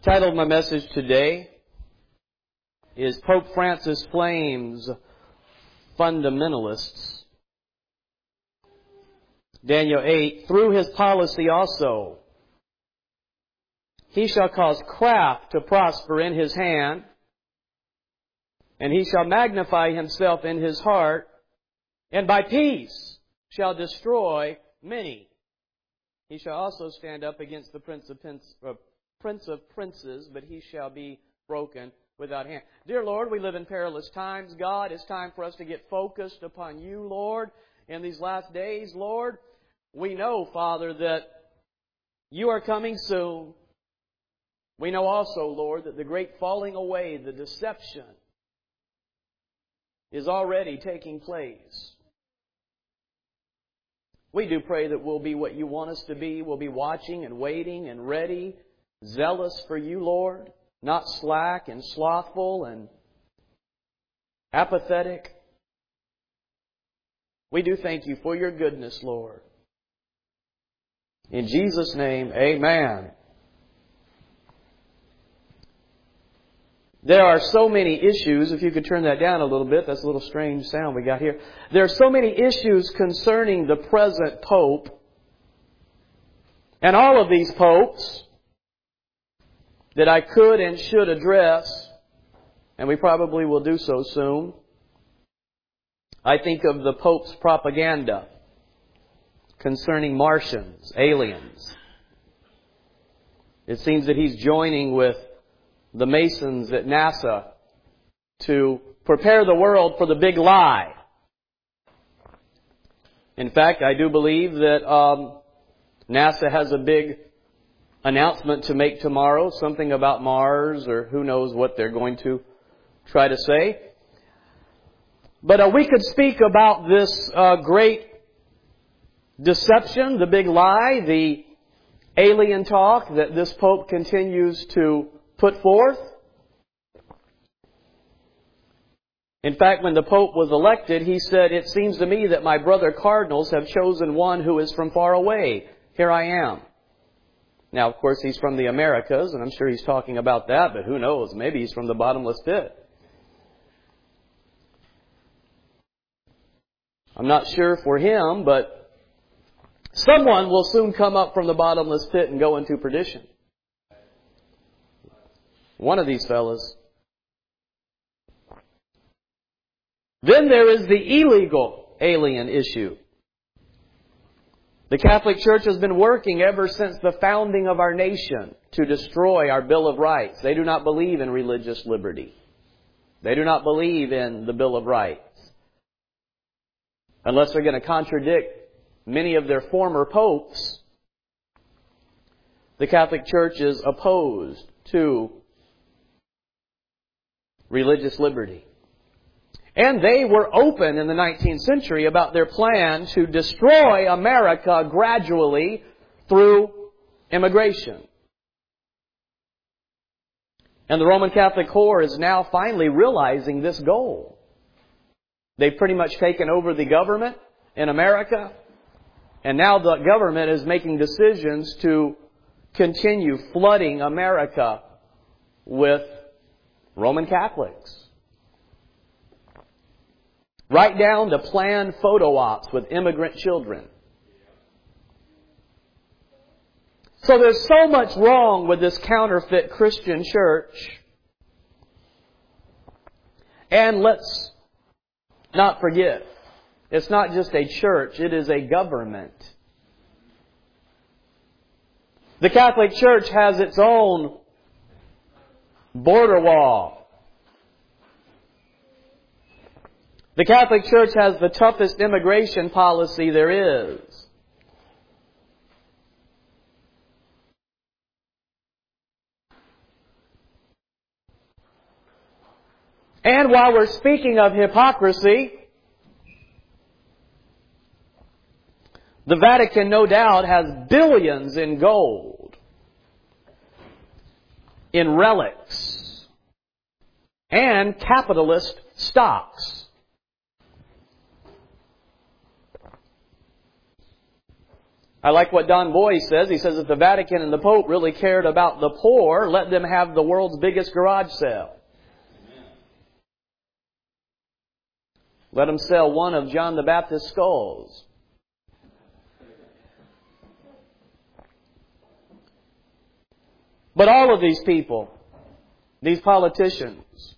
Title of my message today is Pope Francis Flames Fundamentalists. Daniel 8, through his policy also, he shall cause craft to prosper in his hand, and he shall magnify himself in his heart, and by peace shall destroy many. He shall also stand up against the Prince of Princes, but he shall be broken without hand. Dear Lord, we live in perilous times. God, it's time for us to get focused upon You, Lord, in these last days, Lord. We know, Father, that You are coming soon. We know also, Lord, that the great falling away, the deception, is already taking place. We do pray that we'll be what You want us to be. We'll be watching and waiting and ready, zealous for You, Lord, not slack and slothful and apathetic. We do thank You for Your goodness, Lord. In Jesus' name, amen. There are so many issues. If you could turn that down a little bit, that's a little strange sound we got here. There are so many issues concerning the present Pope. And all of these popes that I could and should address, and we probably will do so soon. I think of the Pope's propaganda concerning Martians, aliens. It seems that he's joining with the Masons at NASA to prepare the world for the big lie. In fact, I do believe that NASA has a big announcement to make tomorrow, something about Mars, or who knows what they're going to try to say. But we could speak about this great deception, the big lie, the alien talk that this Pope continues to put forth. In fact, when the Pope was elected, he said, "It seems to me that my brother cardinals have chosen one who is from far away. Here I am." Now, of course, he's from the Americas, and I'm sure he's talking about that, but who knows? Maybe he's from the bottomless pit. I'm not sure for him, but someone will soon come up from the bottomless pit and go into perdition. One of these fellas. Then there is the illegal alien issue. The Catholic Church has been working ever since the founding of our nation to destroy our Bill of Rights. They do not believe in religious liberty. They do not believe in the Bill of Rights. Unless they're going to contradict many of their former popes, the Catholic Church is opposed to religious liberty. And they were open in the 19th century about their plan to destroy America gradually through immigration. And the Roman Catholic Whore is now finally realizing this goal. They've pretty much taken over the government in America, and now the government is making decisions to continue flooding America with Roman Catholics. Right down to planned photo ops with immigrant children. So there's so much wrong with this counterfeit Christian church. And let's not forget, it's not just a church, it is a government. The Catholic Church has its own border wall. The Catholic Church has the toughest immigration policy there is. And while we're speaking of hypocrisy, the Vatican no doubt has billions in gold, in relics, and capitalist stocks. I like what Don Boyce says. He says if the Vatican and the Pope really cared about the poor, let them have the world's biggest garage sale. Let them sell one of John the Baptist's skulls. But all of these people, these politicians,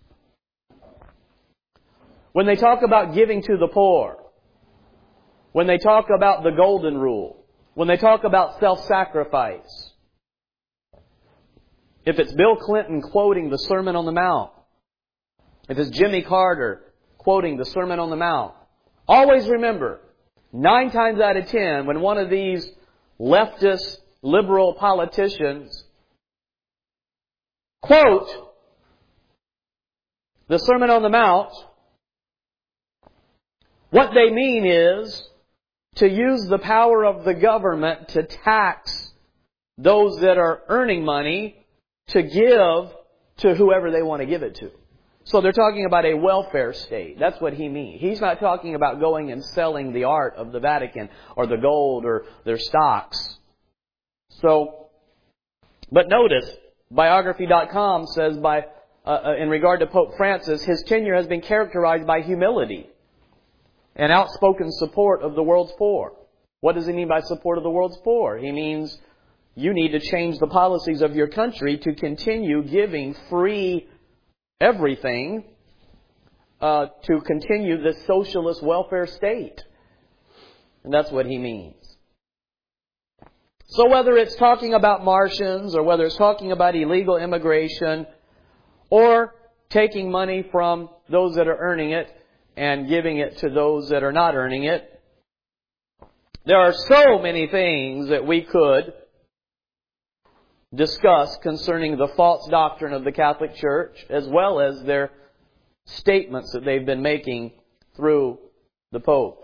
when they talk about giving to the poor, when they talk about the golden rule, when they talk about self-sacrifice, if it's Bill Clinton quoting the Sermon on the Mount, if it's Jimmy Carter quoting the Sermon on the Mount, always remember, 9 times out of 10, when one of these leftist, liberal politicians quote the Sermon on the Mount, what they mean is to use the power of the government to tax those that are earning money to give to whoever they want to give it to. So they're talking about a welfare state. That's what he means. He's not talking about going and selling the art of the Vatican or the gold or their stocks. But notice, Biography.com says in regard to Pope Francis, his tenure has been characterized by humility and outspoken support of the world's poor. What does he mean by support of the world's poor? He means you need to change the policies of your country to continue giving free everything to continue this socialist welfare state. And that's what he means. So whether it's talking about Martians or whether it's talking about illegal immigration or taking money from those that are earning it and giving it to those that are not earning it, there are so many things that we could discuss concerning the false doctrine of the Catholic Church as well as their statements that they've been making through the Pope.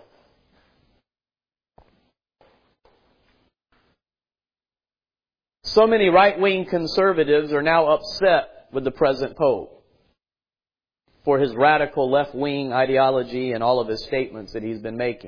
So many right-wing conservatives are now upset with the present Pope for his radical left-wing ideology and all of his statements that he's been making.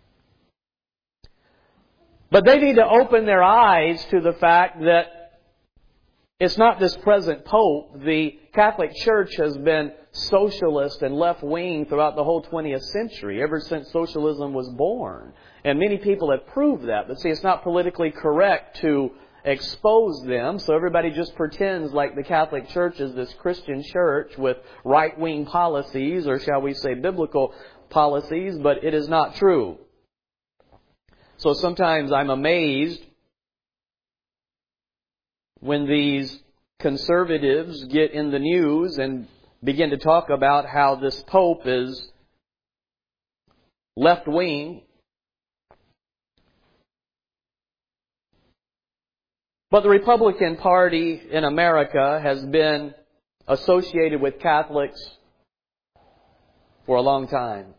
But they need to open their eyes to the fact that it's not this present Pope. The Catholic Church has been socialist and left-wing throughout the whole 20th century, ever since socialism was born. And many people have proved that. But see, it's not politically correct to expose them, so everybody just pretends like the Catholic Church is this Christian church with right-wing policies, or shall we say biblical policies, but it is not true. So sometimes I'm amazed when these conservatives get in the news and begin to talk about how this Pope is left-wing. But the Republican Party in America has been associated with Catholics for a long time.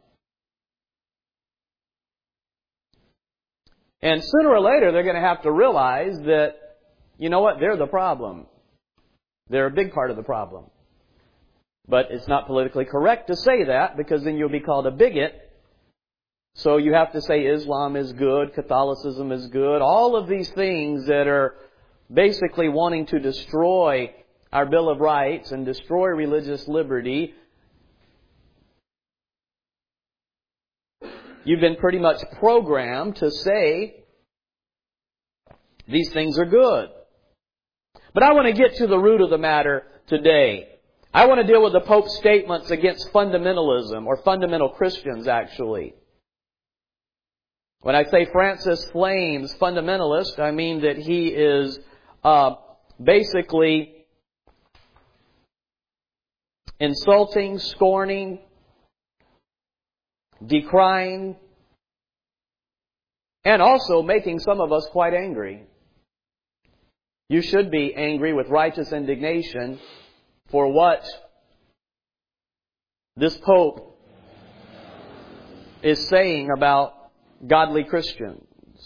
And sooner or later, they're going to have to realize that, you know what, they're the problem. They're a big part of the problem. But it's not politically correct to say that, because then you'll be called a bigot. So you have to say Islam is good, Catholicism is good, all of these things that are basically wanting to destroy our Bill of Rights and destroy religious liberty. You've been pretty much programmed to say these things are good. But I want to get to the root of the matter today. I want to deal with the Pope's statements against fundamentalism, or fundamental Christians actually. When I say Francis Flame's fundamentalist, I mean that he is basically insulting, scorning, decrying, and also making some of us quite angry. You should be angry with righteous indignation for what this Pope is saying about godly Christians.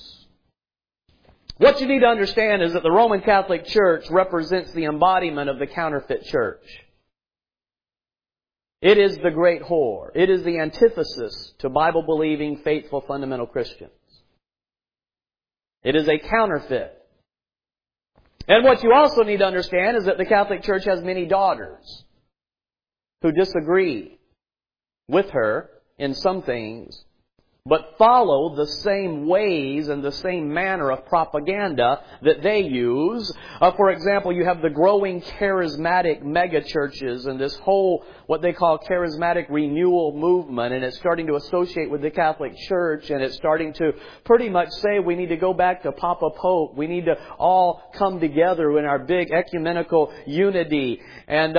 What you need to understand is that the Roman Catholic Church represents the embodiment of the counterfeit church. It is the great whore. It is the antithesis to Bible-believing, faithful, fundamental Christians. It is a counterfeit. And what you also need to understand is that the Catholic Church has many daughters who disagree with her in some things, but follow the same ways and the same manner of propaganda that they use. For example, you have the growing charismatic megachurches and this whole, what they call charismatic renewal movement, and it's starting to associate with the Catholic Church, and it's starting to pretty much say we need to go back to Papa Pope. We need to all come together in our big ecumenical unity. And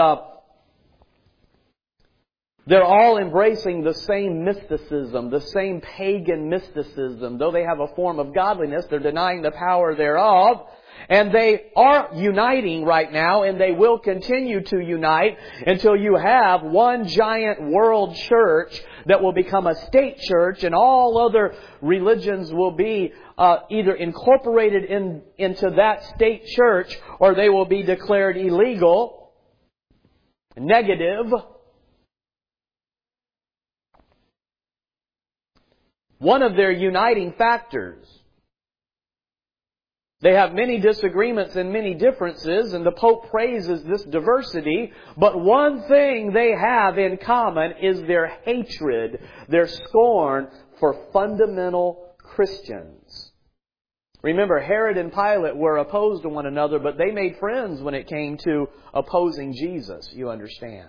they're all embracing the same mysticism, the same pagan mysticism. Though they have a form of godliness, they're denying the power thereof. And they are uniting right now, and they will continue to unite until you have one giant world church that will become a state church, and all other religions will be either incorporated into that state church, or they will be declared illegal, negative. One of their uniting factors. They have many disagreements and many differences, and the Pope praises this diversity. But one thing they have in common is their hatred, their scorn for fundamental Christians. Remember, Herod and Pilate were opposed to one another, but they made friends when it came to opposing Jesus, you understand.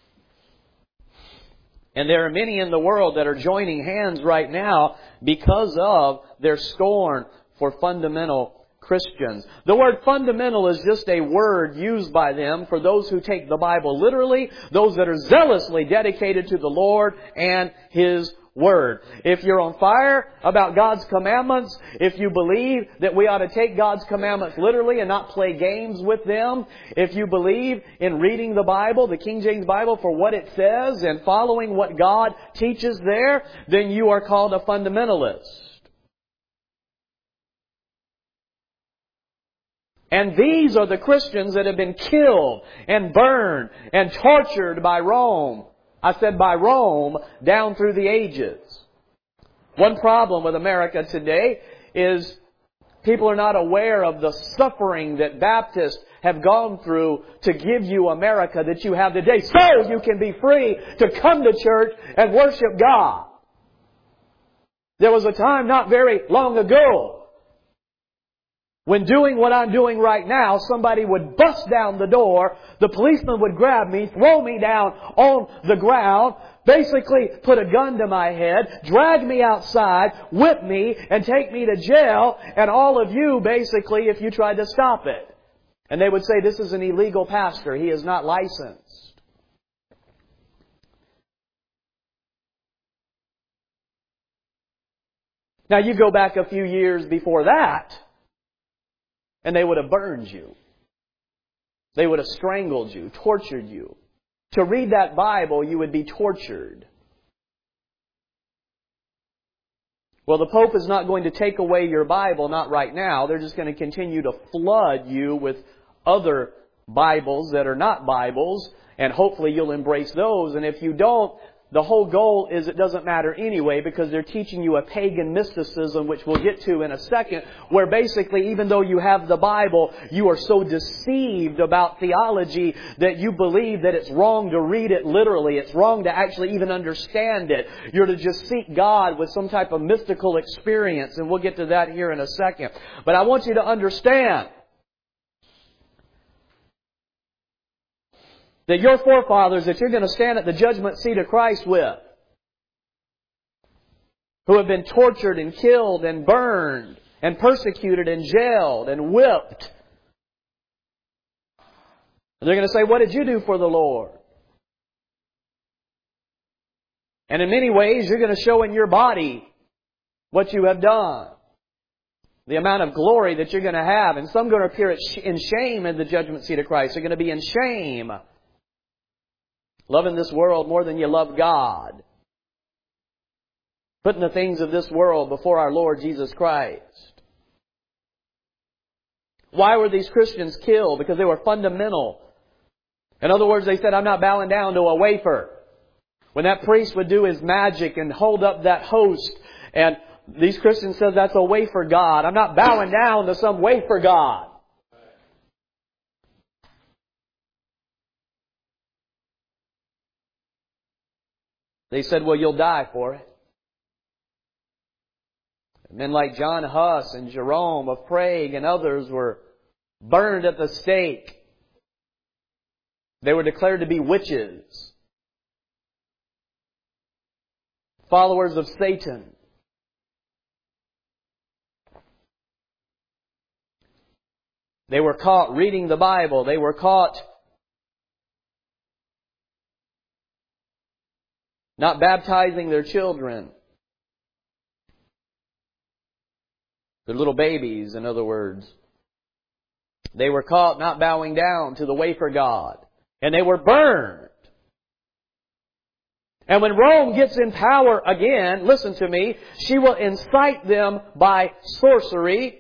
And there are many in the world that are joining hands right now because of their scorn for fundamental Christians. The word fundamental is just a word used by them for those who take the Bible literally, those that are zealously dedicated to the Lord and His Word. If you're on fire about God's commandments, if you believe that we ought to take God's commandments literally and not play games with them, if you believe in reading the Bible, the King James Bible, for what it says and following what God teaches there, then you are called a fundamentalist. And these are the Christians that have been killed and burned and tortured by Rome. I said by Rome, down through the ages. One problem with America today is people are not aware of the suffering that Baptists have gone through to give you America that you have today, so you can be free to come to church and worship God. There was a time not very long ago when doing what I'm doing right now, somebody would bust down the door, the policeman would grab me, throw me down on the ground, basically put a gun to my head, drag me outside, whip me, and take me to jail, and all of you, basically, if you tried to stop it. And they would say, this is an illegal pastor, he is not licensed. Now you go back a few years before that, and they would have burned you. They would have strangled you, tortured you. To read that Bible, you would be tortured. Well, the Pope is not going to take away your Bible, not right now. They're just going to continue to flood you with other Bibles that are not Bibles, and hopefully you'll embrace those. And if you don't, the whole goal is it doesn't matter anyway, because they're teaching you a pagan mysticism, which we'll get to in a second, where basically even though you have the Bible, you are so deceived about theology that you believe that it's wrong to read it literally. It's wrong to actually even understand it. You're to just seek God with some type of mystical experience, and we'll get to that here in a second. But I want you to understand that your forefathers that you're going to stand at the judgment seat of Christ with, who have been tortured and killed and burned and persecuted and jailed and whipped. And they're going to say, what did you do for the Lord? And in many ways, you're going to show in your body what you have done. The amount of glory that you're going to have. And some are going to appear in shame in the judgment seat of Christ. They're going to be in shame. Loving this world more than you love God. Putting the things of this world before our Lord Jesus Christ. Why were these Christians killed? Because they were fundamental. In other words, they said, I'm not bowing down to a wafer. When that priest would do his magic and hold up that host and these Christians said that's a wafer god. I'm not bowing down to some wafer god. They said, well, you'll die for it. Men like John Huss and Jerome of Prague and others were burned at the stake. They were declared to be witches, followers of Satan. They were caught reading the Bible. They were caught not baptizing their children. Their little babies, in other words. They were caught not bowing down to the wafer god. And they were burned. And when Rome gets in power again, listen to me, she will incite them by sorcery.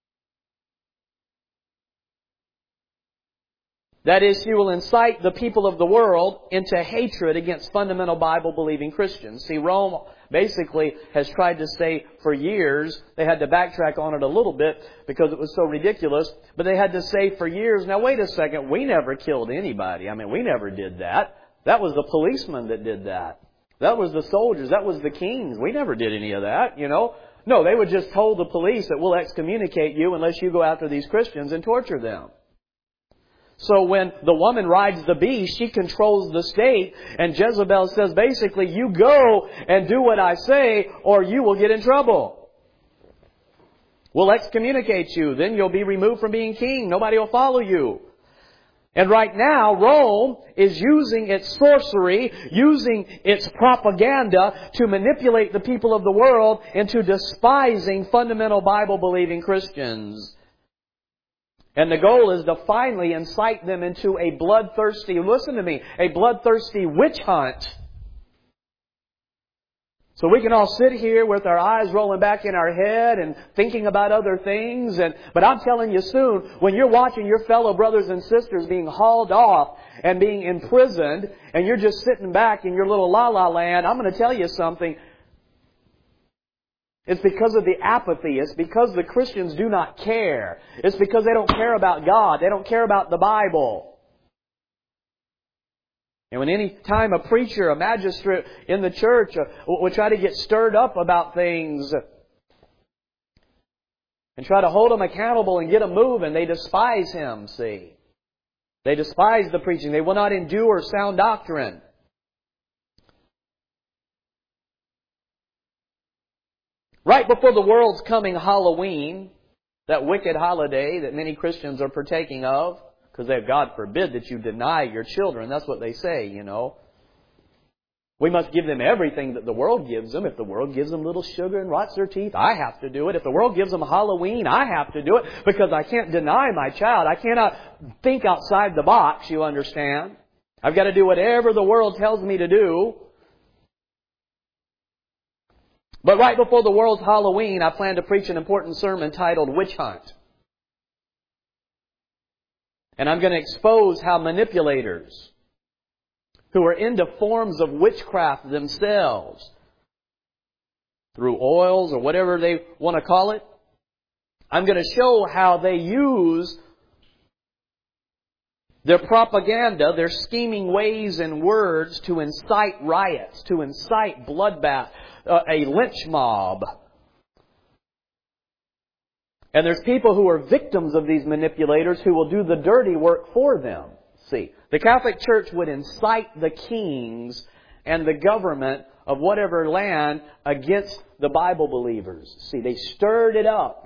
That is, she will incite the people of the world into hatred against fundamental Bible-believing Christians. See, Rome basically has tried to say for years, they had to backtrack on it a little bit because it was so ridiculous, but they had to say for years, now wait a second, we never killed anybody. I mean, we never did that. That was the policemen that did that. That was the soldiers. That was the kings. We never did any of that, you know. No, they would just told the police that we'll excommunicate you unless you go after these Christians and torture them. So when the woman rides the beast, she controls the state, and Jezebel says basically, you go and do what I say or you will get in trouble. We'll excommunicate you. Then you'll be removed from being king. Nobody will follow you. And right now, Rome is using its sorcery, using its propaganda to manipulate the people of the world into despising fundamental Bible-believing Christians. And the goal is to finally incite them into a bloodthirsty, listen to me, a bloodthirsty witch hunt. So we can all sit here with our eyes rolling back in our head and thinking about other things. But I'm telling you soon, when you're watching your fellow brothers and sisters being hauled off and being imprisoned, and you're just sitting back in your little la-la land, I'm going to tell you something. It's because of the apathy. It's because the Christians do not care. It's because they don't care about God. They don't care about the Bible. And when any time a preacher, a magistrate in the church will try to get stirred up about things and try to hold them accountable and get them moving, they despise him, see. They despise the preaching. They will not endure sound doctrine. Right before the world's coming Halloween, that wicked holiday that many Christians are partaking of, because God forbid that you deny your children. That's what they say, you know. We must give them everything that the world gives them. If the world gives them little sugar and rots their teeth, I have to do it. If the world gives them Halloween, I have to do it because I can't deny my child. I cannot think outside the box, you understand. I've got to do whatever the world tells me to do. But right before the world's Halloween, I plan to preach an important sermon titled Witch Hunt. And I'm going to expose how manipulators who are into forms of witchcraft themselves, through oils or whatever they want to call it, I'm going to show how they use their propaganda, their scheming ways and words to incite riots, to incite bloodbath, a lynch mob. And there's people who are victims of these manipulators who will do the dirty work for them. See, the Catholic Church would incite the kings and the government of whatever land against the Bible believers. See, they stirred it up.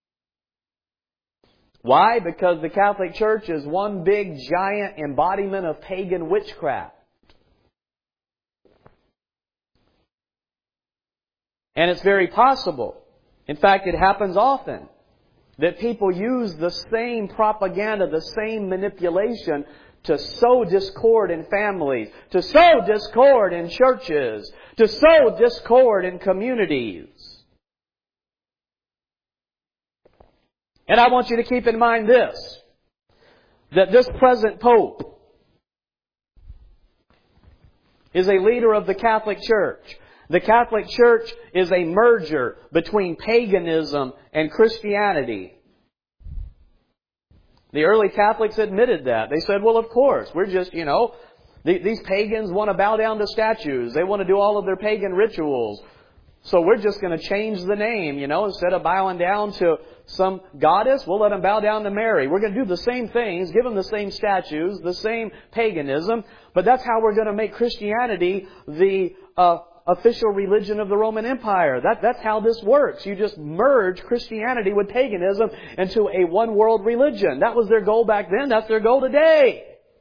Why? Because the Catholic Church is one big giant embodiment of pagan witchcraft. And it's very possible, in fact it happens often, that people use the same propaganda, the same manipulation to sow discord in families, to sow discord in churches, to sow discord in communities. And I want you to keep in mind this, that this present Pope is a leader of the Catholic Church. The Catholic Church is a merger between paganism and Christianity. The early Catholics admitted that. They said, well, of course, we're just, these pagans want to bow down to statues. They want to do all of their pagan rituals. So we're just going to change the name, instead of bowing down to some goddess, we'll let them bow down to Mary. We're going to do the same things, give them the same statues, the same paganism, but that's how we're going to make Christianity the official religion of the Roman Empire. That's how this works. You just merge Christianity with paganism into a one-world religion. That was their goal back then. That's their goal today.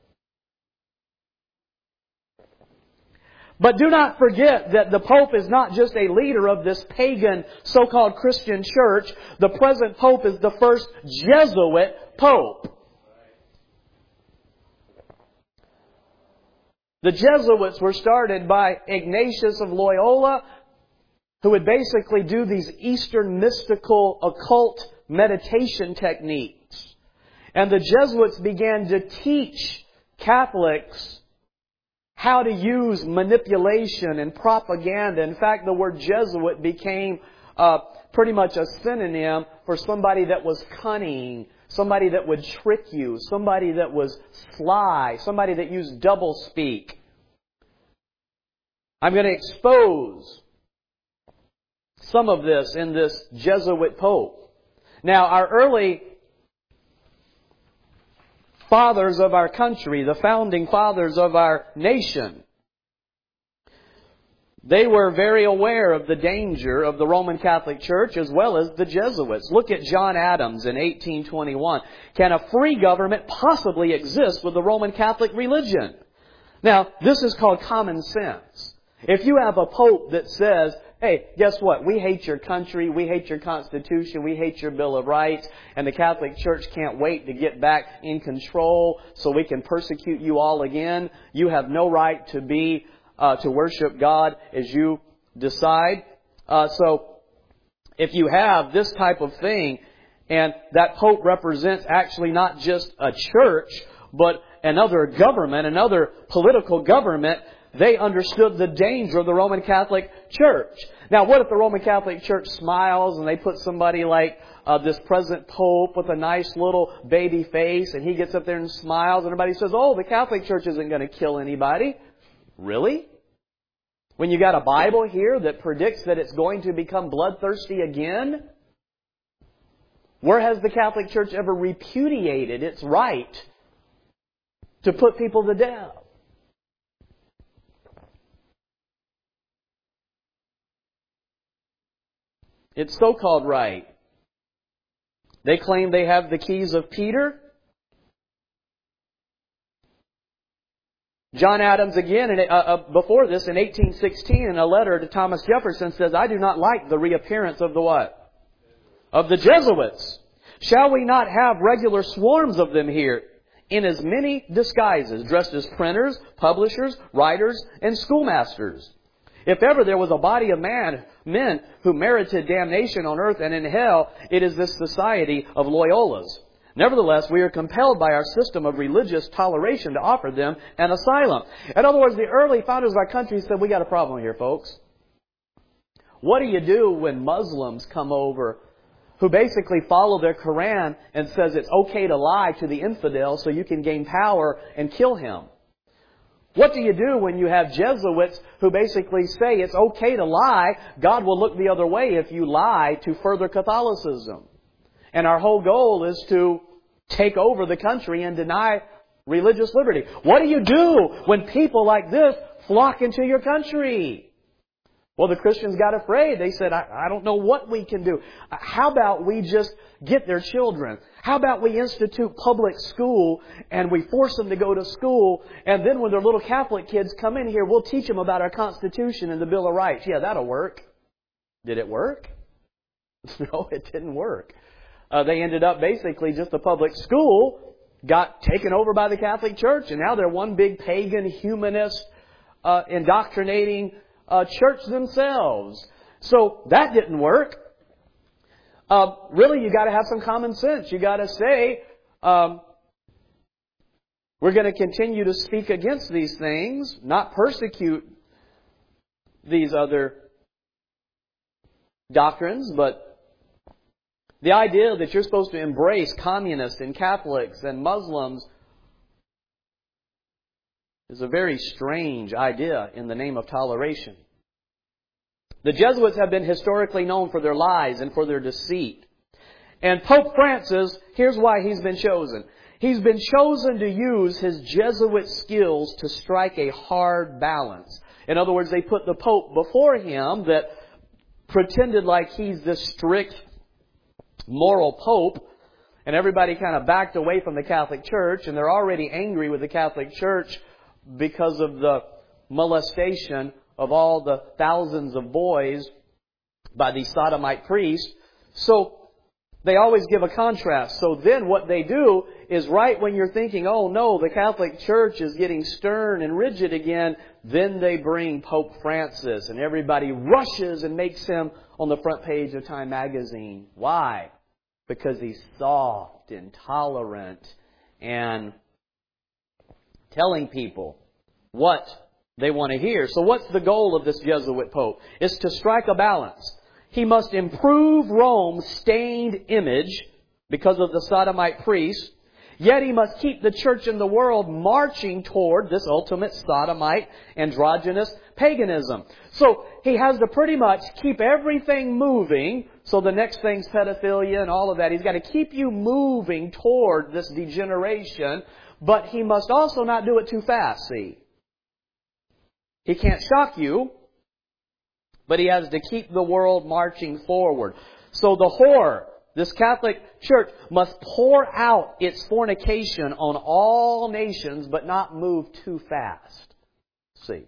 But do not forget that the Pope is not just a leader of this pagan so-called Christian church. The present Pope is the first Jesuit Pope. The Jesuits were started by Ignatius of Loyola, who would basically do these Eastern mystical occult meditation techniques. And the Jesuits began to teach Catholics how to use manipulation and propaganda. In fact, the word Jesuit became pretty much a synonym for somebody that was cunning, somebody that would trick you, somebody that was sly, somebody that used doublespeak. I'm going to expose some of this in this Jesuit Pope. Now, our early fathers of our country, the founding fathers of our nation, they were very aware of the danger of the Roman Catholic Church as well as the Jesuits. Look at John Adams in 1821. Can a free government possibly exist with the Roman Catholic religion? Now, this is called common sense. If you have a pope that says, hey, guess what? We hate your country, we hate your Constitution, we hate your Bill of Rights, and the Catholic Church can't wait to get back in control so we can persecute you all again. You have no right to be to worship God as you decide. So if you have this type of thing, and that Pope represents actually not just a church, but another government, another political government, they understood the danger of the Roman Catholic Church. Now, what if the Roman Catholic Church smiles and they put somebody like this present Pope with a nice little baby face, and he gets up there and smiles, and everybody says, oh, the Catholic Church isn't going to kill anybody. Really? When you got a Bible here that predicts that it's going to become bloodthirsty again? Where has the Catholic Church ever repudiated its right to put people to death? It's so-called right. They claim they have the keys of Peter. John Adams again, before this, in 1816, in a letter to Thomas Jefferson, says, I do not like the reappearance of the what? Of the Jesuits. Shall we not have regular swarms of them here, in as many disguises, dressed as printers, publishers, writers, and schoolmasters? If ever there was a body of men who merited damnation on earth and in hell, it is this society of Loyolas. Nevertheless, we are compelled by our system of religious toleration to offer them an asylum. In other words, the early founders of our country said, we got a problem here, folks. What do you do when Muslims come over who basically follow their Quran and says it's okay to lie to the infidel so you can gain power and kill him? What do you do when you have Jesuits who basically say it's okay to lie, God will look the other way if you lie to further Catholicism? And our whole goal is to take over the country and deny religious liberty. What do you do when people like this flock into your country? Well, the Christians got afraid. They said, I don't know what we can do. How about we just get their children? How about we institute public school and we force them to go to school, and then when their little Catholic kids come in here, we'll teach them about our Constitution and the Bill of Rights. Yeah, that'll work. Did it work? No, it didn't work. They ended up basically just a public school, got taken over by the Catholic Church, and now they're one big pagan, humanist, indoctrinating church themselves. So that didn't work. Really, you got to have some common sense. You got to say, we're going to continue to speak against these things, not persecute these other doctrines, but the idea that you're supposed to embrace communists and Catholics and Muslims is a very strange idea in the name of toleration. The Jesuits have been historically known for their lies and for their deceit. And Pope Francis, here's why he's been chosen. He's been chosen to use his Jesuit skills to strike a hard balance. In other words, they put the Pope before him that pretended like he's this strict moral Pope, and everybody kind of backed away from the Catholic Church, and they're already angry with the Catholic Church because of the molestation of all the thousands of boys by these sodomite priests. So they always give a contrast. So then what they do is right when you're thinking, oh no, the Catholic Church is getting stern and rigid again, then they bring Pope Francis and everybody rushes and makes him on the front page of Time magazine. Why? Because he's soft and tolerant and telling people what they want to hear. So what's the goal of this Jesuit Pope? It's to strike a balance. He must improve Rome's stained image because of the sodomite priests, yet he must keep the church and the world marching toward this ultimate sodomite, androgynous paganism. So he has to pretty much keep everything moving. So the next thing's pedophilia and all of that. He's got to keep you moving toward this degeneration, but he must also not do it too fast, see. He can't shock you, but he has to keep the world marching forward. So the whore, this Catholic Church, must pour out its fornication on all nations, but not move too fast. See?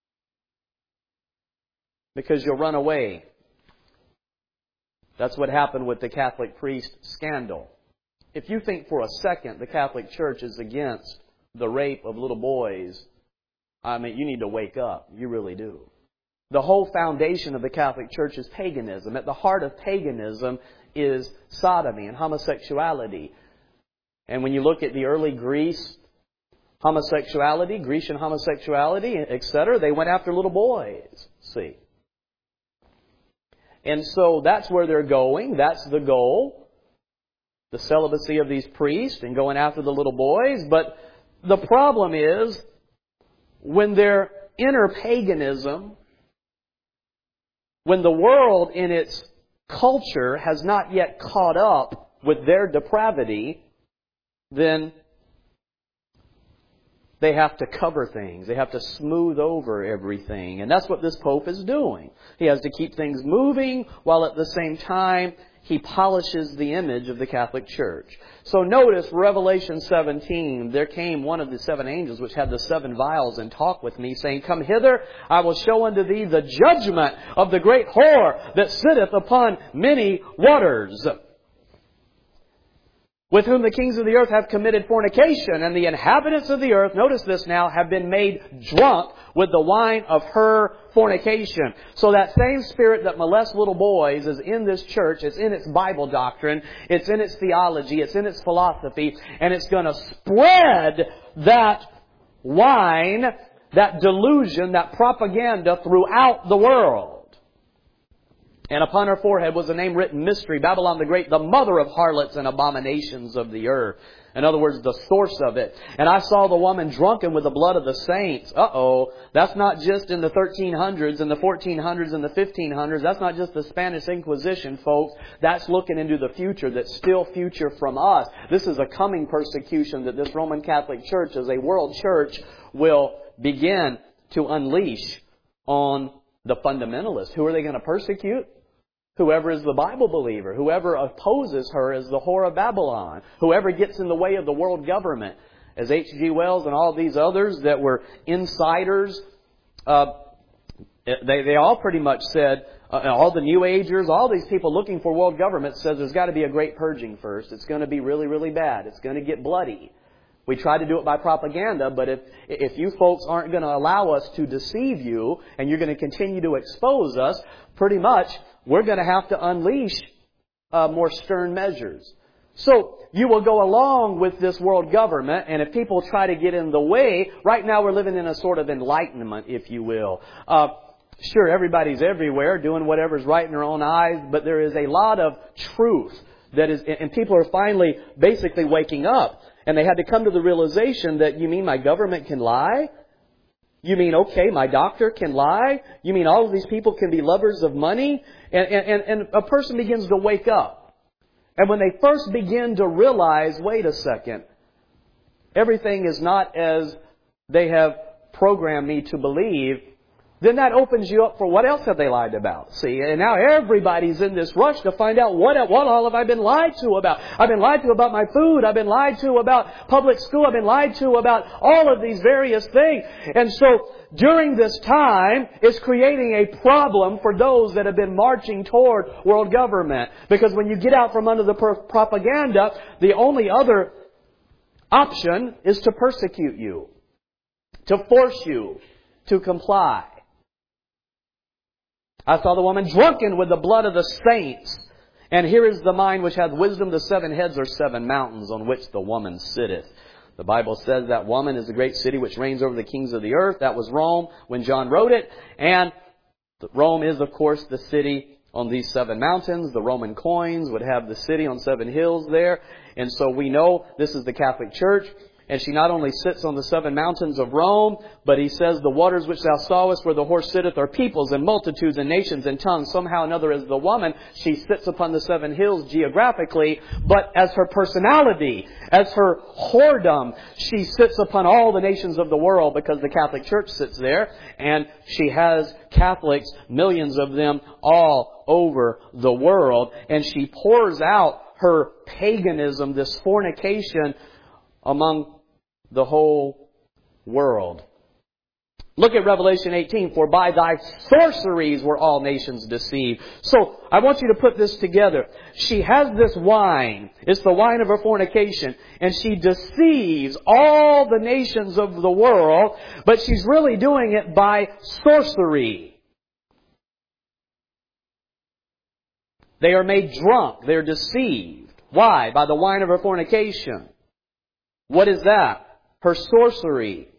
Because you'll run away. That's what happened with the Catholic priest scandal. If you think for a second the Catholic Church is against the rape of little boys, I mean, you need to wake up. You really do. The whole foundation of the Catholic Church is paganism. At the heart of paganism is sodomy and homosexuality. And when you look at the early Greece homosexuality, Grecian homosexuality, etc., they went after little boys. See? And so that's where they're going. That's the goal. The celibacy of these priests and going after the little boys. But the problem is, when their inner paganism, when the world in its culture has not yet caught up with their depravity, then they have to cover things. They have to smooth over everything. And that's what this Pope is doing. He has to keep things moving while at the same time he polishes the image of the Catholic Church. So notice Revelation 17, there came one of the seven angels which had the seven vials and talked with me, saying, Come hither, I will show unto thee the judgment of the great whore that sitteth upon many waters, with whom the kings of the earth have committed fornication, and the inhabitants of the earth, notice this now, have been made drunk with the wine of her fornication. So that same spirit that molests little boys is in this church. It's in its Bible doctrine. It's in its theology. It's in its philosophy. And it's going to spread that wine, that delusion, that propaganda throughout the world. And upon her forehead was a name written, Mystery, Babylon the Great, the mother of harlots and abominations of the earth. In other words, the source of it. And I saw the woman drunken with the blood of the saints. That's not just in the 1300s and the 1400s and the 1500s. That's not just the Spanish Inquisition, folks. That's looking into the future that's still future from us. This is a coming persecution that this Roman Catholic Church, as a world church, will begin to unleash on the fundamentalists. Who are they going to persecute? Whoever is the Bible believer, whoever opposes her is the whore of Babylon, whoever gets in the way of the world government, as H.G. Wells and all these others that were insiders, they all pretty much said, all the New Agers, all these people looking for world government says there's got to be a great purging first. It's going to be really, really bad. It's going to get bloody. We try to do it by propaganda, but if you folks aren't going to allow us to deceive you and you're going to continue to expose us, pretty much we're going to have to unleash more stern measures. So you will go along with this world government, and if people try to get in the way, right now we're living in a sort of enlightenment, if you will. Sure, everybody's everywhere doing whatever's right in their own eyes, but there is a lot of truth that is, and people are finally basically waking up. And they had to come to the realization that, you mean my government can lie? You mean, okay, my doctor can lie? You mean all of these people can be lovers of money? And a person begins to wake up. And when they first begin to realize, wait a second, everything is not as they have programmed me to believe, then that opens you up for what else have they lied about. See, and now everybody's in this rush to find out what all have I been lied to about. I've been lied to about my food. I've been lied to about public school. I've been lied to about all of these various things. And so during this time, it's creating a problem for those that have been marching toward world government. Because when you get out from under the propaganda, the only other option is to persecute you, to force you to comply. I saw the woman drunken with the blood of the saints. And here is the mind which hath wisdom. The 7 heads are 7 mountains on which the woman sitteth. The Bible says that woman is the great city which reigns over the kings of the earth. That was Rome when John wrote it. And Rome is, of course, the city on these 7 mountains. The Roman coins would have the city on 7 hills there. And so we know this is the Catholic Church. And she not only sits on the 7 mountains of Rome, but he says, the waters which thou sawest where the horse sitteth are peoples and multitudes and nations and tongues. Somehow or another, as the woman, she sits upon the 7 hills geographically, but as her personality, as her whoredom, she sits upon all the nations of the world because the Catholic Church sits there. And she has Catholics, millions of them, all over the world. And she pours out her paganism, this fornication, among the whole world. Look at Revelation 18. For by thy sorceries were all nations deceived. So, I want you to put this together. She has this wine. It's the wine of her fornication. And she deceives all the nations of the world. But she's really doing it by sorcery. They are made drunk. They're deceived. Why? By the wine of her fornication. What is that? Her sorcery.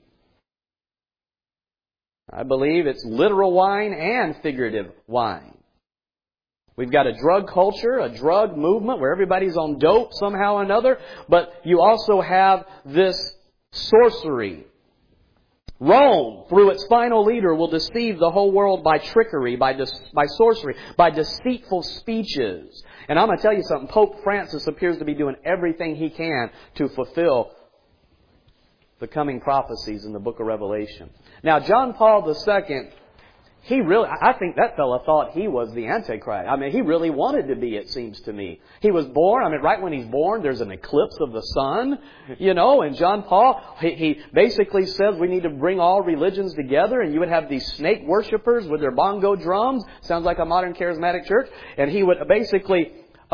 I believe it's literal wine and figurative wine. We've got a drug culture, a drug movement where everybody's on dope somehow or another. But you also have this sorcery. Rome, through its final leader, will deceive the whole world by trickery, by sorcery, by deceitful speeches. And I'm going to tell you something. Pope Francis appears to be doing everything he can to fulfill the coming prophecies in the book of Revelation. Now, John Paul II, I think that fella thought he was the Antichrist. I mean, he really wanted to be, it seems to me. He was born, right when he's born, there's an eclipse of the sun, and John Paul, he basically says we need to bring all religions together, and you would have these snake worshipers with their bongo drums. Sounds like a modern charismatic church. And he would basically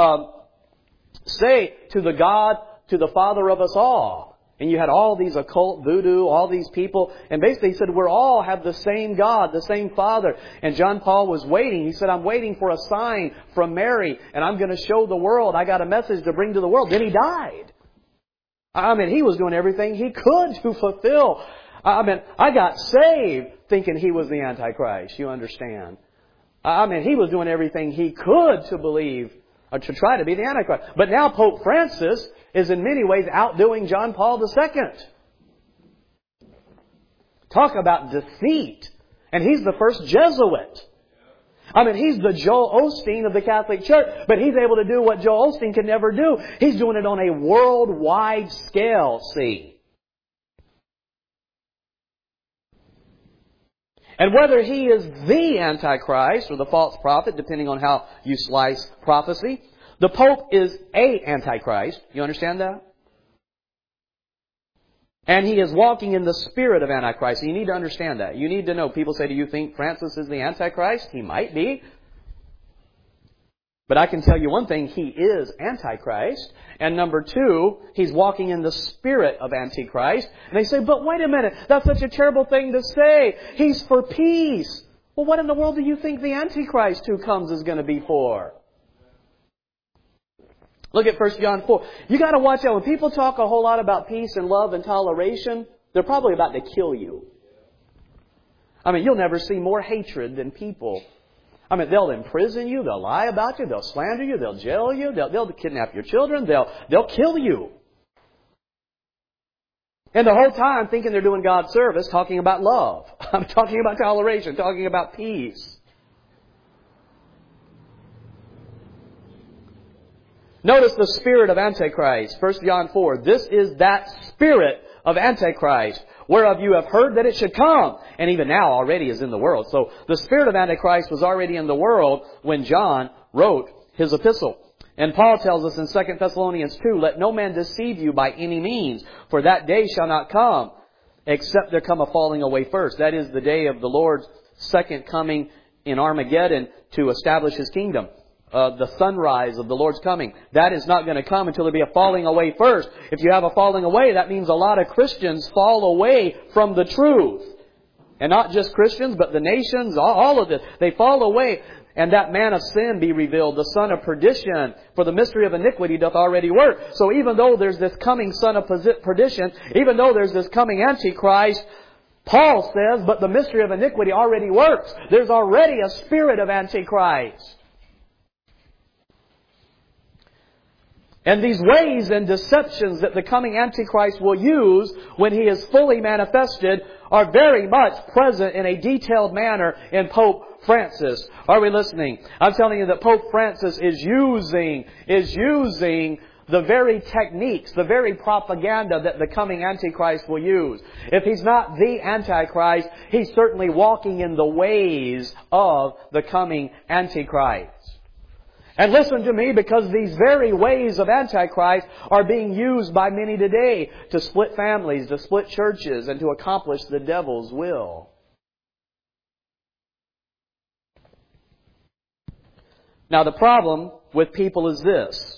say to the God, to the Father of us all. And you had all these occult voodoo, all these people. And basically he said, we all have the same God, the same Father. And John Paul was waiting. He said, I'm waiting for a sign from Mary. And I'm going to show the world. I got a message to bring to the world. Then he died. He was doing everything he could to fulfill. I got saved thinking he was the Antichrist. You understand? He was doing everything he could to believe, or to try to be the Antichrist. But now Pope Francis is in many ways outdoing John Paul II. Talk about deceit. And he's the first Jesuit. He's the Joel Osteen of the Catholic Church, but he's able to do what Joel Osteen could never do. He's doing it on a worldwide scale, see. And whether he is the Antichrist or the false prophet, depending on how you slice prophecy, the Pope is a Antichrist. You understand that? And he is walking in the spirit of Antichrist. You need to understand that. You need to know. People say, do you think Francis is the Antichrist? He might be. But I can tell you one thing. He is Antichrist. And number 2, he's walking in the spirit of Antichrist. And they say, but wait a minute. That's such a terrible thing to say. He's for peace. Well, what in the world do you think the Antichrist who comes is going to be for? Look at 1 John 4. You got to watch out. When people talk a whole lot about peace and love and toleration, they're probably about to kill you. I mean, you'll never see more hatred than people. I mean, they'll imprison you, they'll lie about you, they'll slander you, they'll jail you, they'll kidnap your children, they'll kill you. And the whole time thinking they're doing God's service, talking about love. I'm talking about toleration, talking about peace. Notice the spirit of Antichrist. 1 John 4. This is that spirit of Antichrist, whereof you have heard that it should come, and even now already is in the world. So the spirit of Antichrist was already in the world when John wrote his epistle. And Paul tells us in 2 Thessalonians 2, let no man deceive you by any means, for that day shall not come, except there come a falling away first. That is the day of the Lord's second coming in Armageddon to establish His kingdom. The sunrise of the Lord's coming. That is not going to come until there be a falling away first. If you have a falling away, that means a lot of Christians fall away from the truth. And not just Christians, but the nations, all of this. They fall away. And that man of sin be revealed, the son of perdition. For the mystery of iniquity doth already work. So even though there's this coming son of perdition, even though there's this coming Antichrist, Paul says, but the mystery of iniquity already works. There's already a spirit of Antichrist. And these ways and deceptions that the coming Antichrist will use when he is fully manifested are very much present in a detailed manner in Pope Francis. Are we listening? I'm telling you that Pope Francis is using the very techniques, the very propaganda that the coming Antichrist will use. If he's not the Antichrist, he's certainly walking in the ways of the coming Antichrist. And listen to me, because these very ways of Antichrist are being used by many today to split families, to split churches, and to accomplish the devil's will. Now the problem with people is this.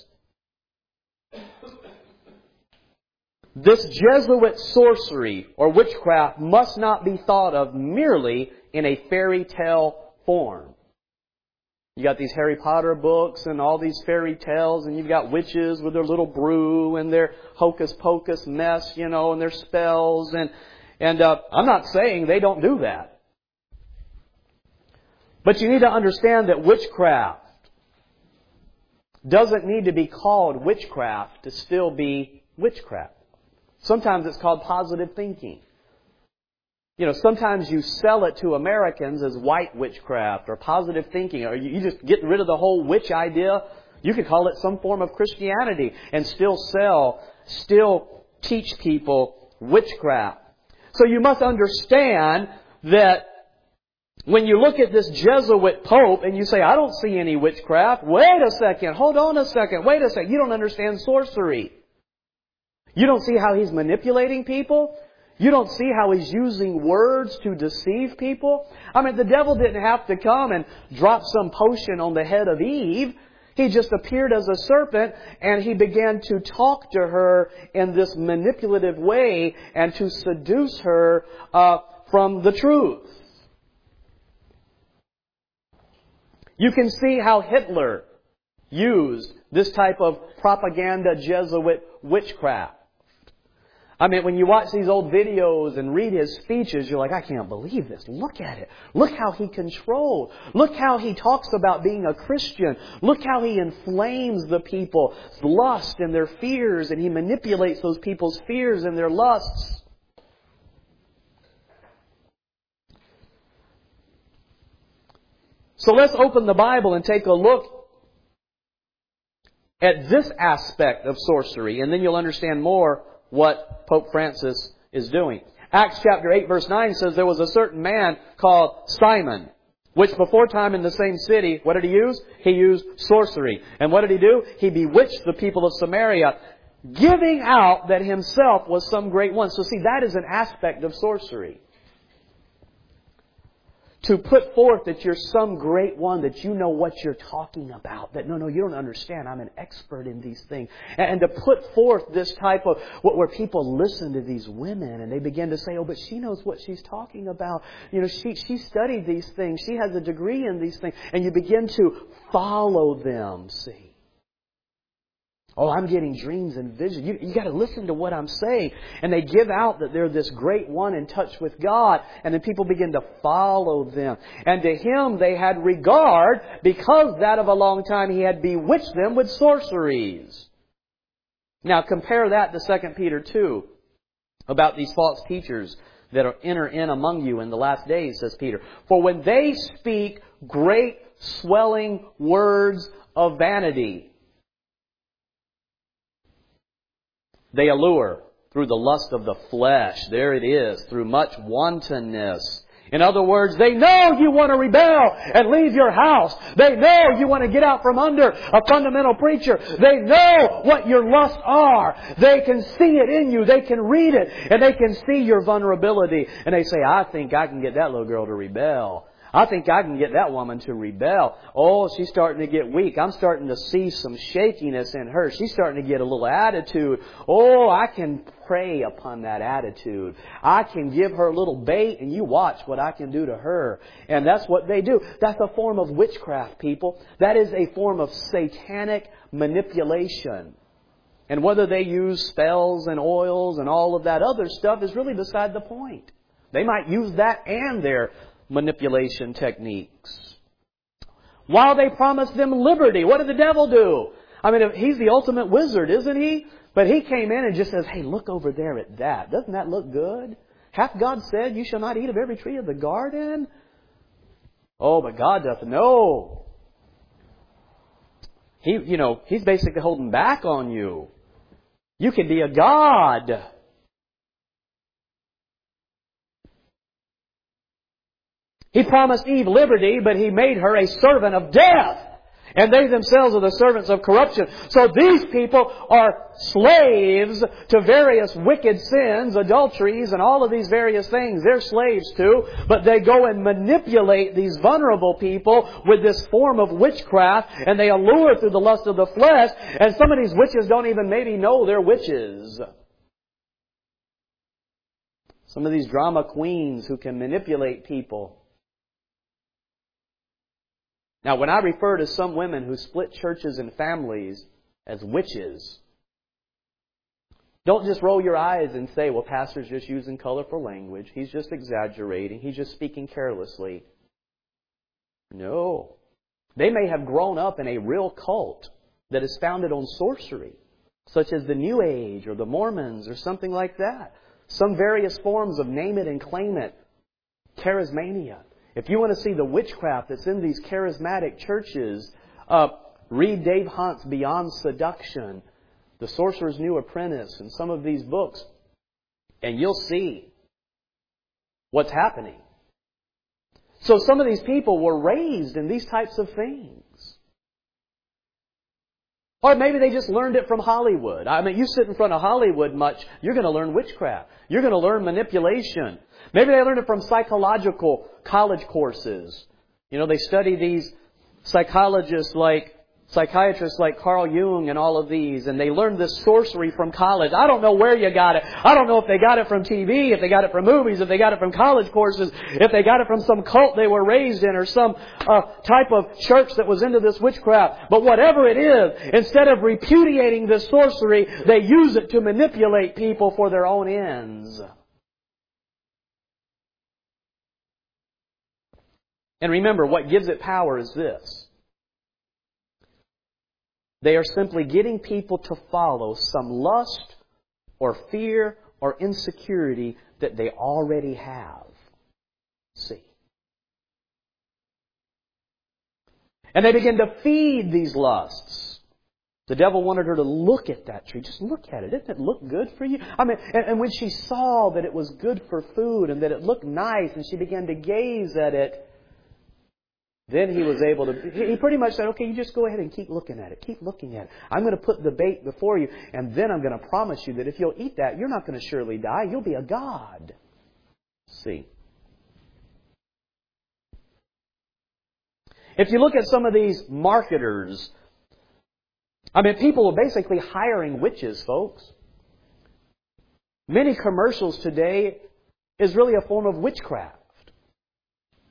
This Jesuit sorcery or witchcraft must not be thought of merely in a fairy tale form. You got these Harry Potter books and all these fairy tales, and you've got witches with their little brew and their hocus pocus mess, and their spells. And I'm not saying they don't do that. But you need to understand that witchcraft doesn't need to be called witchcraft to still be witchcraft. Sometimes it's called positive thinking. Sometimes you sell it to Americans as white witchcraft or positive thinking, or you just get rid of the whole witch idea. You could call it some form of Christianity and still teach people witchcraft. So you must understand that when you look at this Jesuit Pope and you say, I don't see any witchcraft, wait a second, hold on a second, wait a second, you don't understand sorcery. You don't see how he's manipulating people? You don't see how he's using words to deceive people? I mean, the devil didn't have to come and drop some potion on the head of Eve. He just appeared as a serpent and he began to talk to her in this manipulative way and to seduce her from the truth. You can see how Hitler used this type of propaganda Jesuit witchcraft. I mean, when you watch these old videos and read his speeches, you're like, I can't believe this. Look at it. Look how he controls. Look how he talks about being a Christian. Look how he inflames the people's lust and their fears, and he manipulates those people's fears and their lusts. So let's open the Bible and take a look at this aspect of sorcery, and then you'll understand more what Pope Francis is doing. Acts chapter 8 verse 9 says there was a certain man called Simon, which before time in the same city, what did he use? He used sorcery. And what did he do? He bewitched the people of Samaria, giving out that himself was some great one. So see, that is an aspect of sorcery. To put forth that you're some great one, that you know what you're talking about. That, no, you don't understand. I'm an expert in these things. And to put forth this type of, where people listen to these women and they begin to say, oh, but she knows what she's talking about. She studied these things. She has a degree in these things. And you begin to follow them, see. Oh, I'm getting dreams and visions. You got to listen to what I'm saying. And they give out that they're this great one in touch with God. And then people begin to follow them. And to him they had regard because that of a long time he had bewitched them with sorceries. Now compare that to 2 Peter 2 about these false teachers that are enter in among you in the last days, says Peter. For when they speak great swelling words of vanity, they allure through the lust of the flesh. There it is, through much wantonness. In other words, they know you want to rebel and leave your house. They know you want to get out from under a fundamental preacher. They know what your lusts are. They can see it in you. They can read it. And they can see your vulnerability. And they say, I think I can get that little girl to rebel. I think I can get that woman to rebel. Oh, she's starting to get weak. I'm starting to see some shakiness in her. She's starting to get a little attitude. Oh, I can prey upon that attitude. I can give her a little bait and you watch what I can do to her. And that's what they do. That's a form of witchcraft, people. That is a form of satanic manipulation. And whether they use spells and oils and all of that other stuff is really beside the point. They might use that and their manipulation techniques. While they promise them liberty, what did the devil do? I mean, he's the ultimate wizard, isn't he? But he came in and just says, hey, look over there at that. Doesn't that look good? Hath God said, you shall not eat of every tree of the garden? Oh, but God doth know. He's basically holding back on you. You can be a god. He promised Eve liberty, but he made her a servant of death. And they themselves are the servants of corruption. So these people are slaves to various wicked sins, adulteries, and all of these various things. They're slaves to. But they go and manipulate these vulnerable people with this form of witchcraft. And they allure through the lust of the flesh. And some of these witches don't even maybe know they're witches. Some of these drama queens who can manipulate people. Now, when I refer to some women who split churches and families as witches, don't just roll your eyes and say, well, pastor's just using colorful language. He's just exaggerating. He's just speaking carelessly. No. They may have grown up in a real cult that is founded on sorcery, such as the New Age or the Mormons or something like that. Some various forms of name it and claim it. Charismania. If you want to see the witchcraft that's in these charismatic churches, read Dave Hunt's Beyond Seduction, The Sorcerer's New Apprentice, and some of these books, and you'll see what's happening. So some of these people were raised in these types of things. Or maybe they just learned it from Hollywood. I mean, you sit in front of Hollywood much, you're going to learn witchcraft. You're going to learn manipulation. Maybe they learned it from psychological college courses. They study these psychiatrists like Carl Jung and all of these, and they learned this sorcery from college. I don't know where you got it. I don't know if they got it from TV, if they got it from movies, if they got it from college courses, if they got it from some cult they were raised in or some type of church that was into this witchcraft. But whatever it is, instead of repudiating this sorcery, they use it to manipulate people for their own ends. And remember, what gives it power is this. They are simply getting people to follow some lust or fear or insecurity that they already have. See. And they begin to feed these lusts. The devil wanted her to look at that tree. Just look at it. Doesn't it look good for you? I mean, and when she saw that it was good for food and that it looked nice and she began to gaze at it, then he was able to, he pretty much said, okay, you just go ahead and keep looking at it. Keep looking at it. I'm going to put the bait before you, and then I'm going to promise you that if you'll eat that, you're not going to surely die. You'll be a god. See. If you look at some of these marketers, I mean, people are basically hiring witches, folks. Many commercials today is really a form of witchcraft.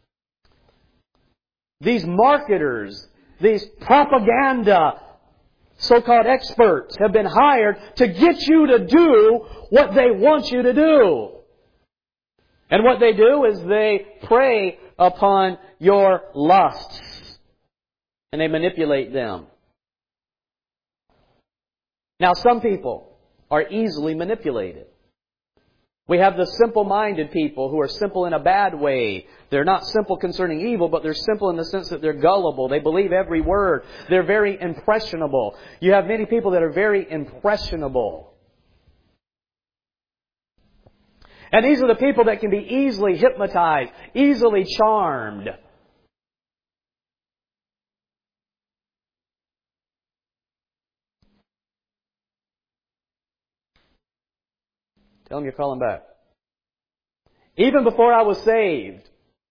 These marketers, these propaganda so-called experts have been hired to get you to do what they want you to do. And what they do is they prey upon your lusts. And they manipulate them. Now, some people are easily manipulated. We have the simple-minded people who are simple in a bad way. They're not simple concerning evil, but they're simple in the sense that they're gullible. They believe every word. They're very impressionable. You have many people that are very impressionable. And these are the people that can be easily hypnotized, easily charmed. Tell them you're calling back. Even before I was saved,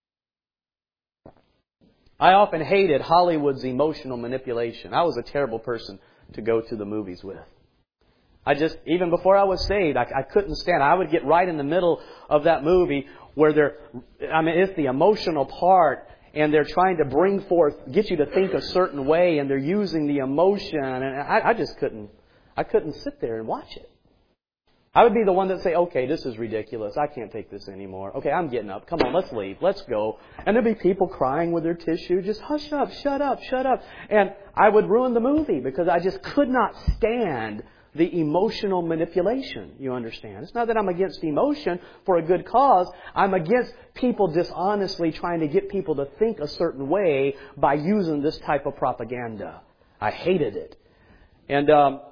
I often hated Hollywood's emotional manipulation. I was a terrible person to go to the movies with. Even before I was saved, I couldn't stand it. I would get right in the middle of that movie where it's the emotional part, and they're trying to get you to think a certain way, and they're using the emotion, and I couldn't sit there and watch it. I would be the one that say, okay, this is ridiculous. I can't take this anymore. Okay, I'm getting up. Come on, let's leave. Let's go. And there'd be people crying with their tissue. Just hush up, shut up, shut up. And I would ruin the movie because I just could not stand the emotional manipulation. You understand? It's not that I'm against emotion for a good cause. I'm against people dishonestly trying to get people to think a certain way by using this type of propaganda. I hated it. And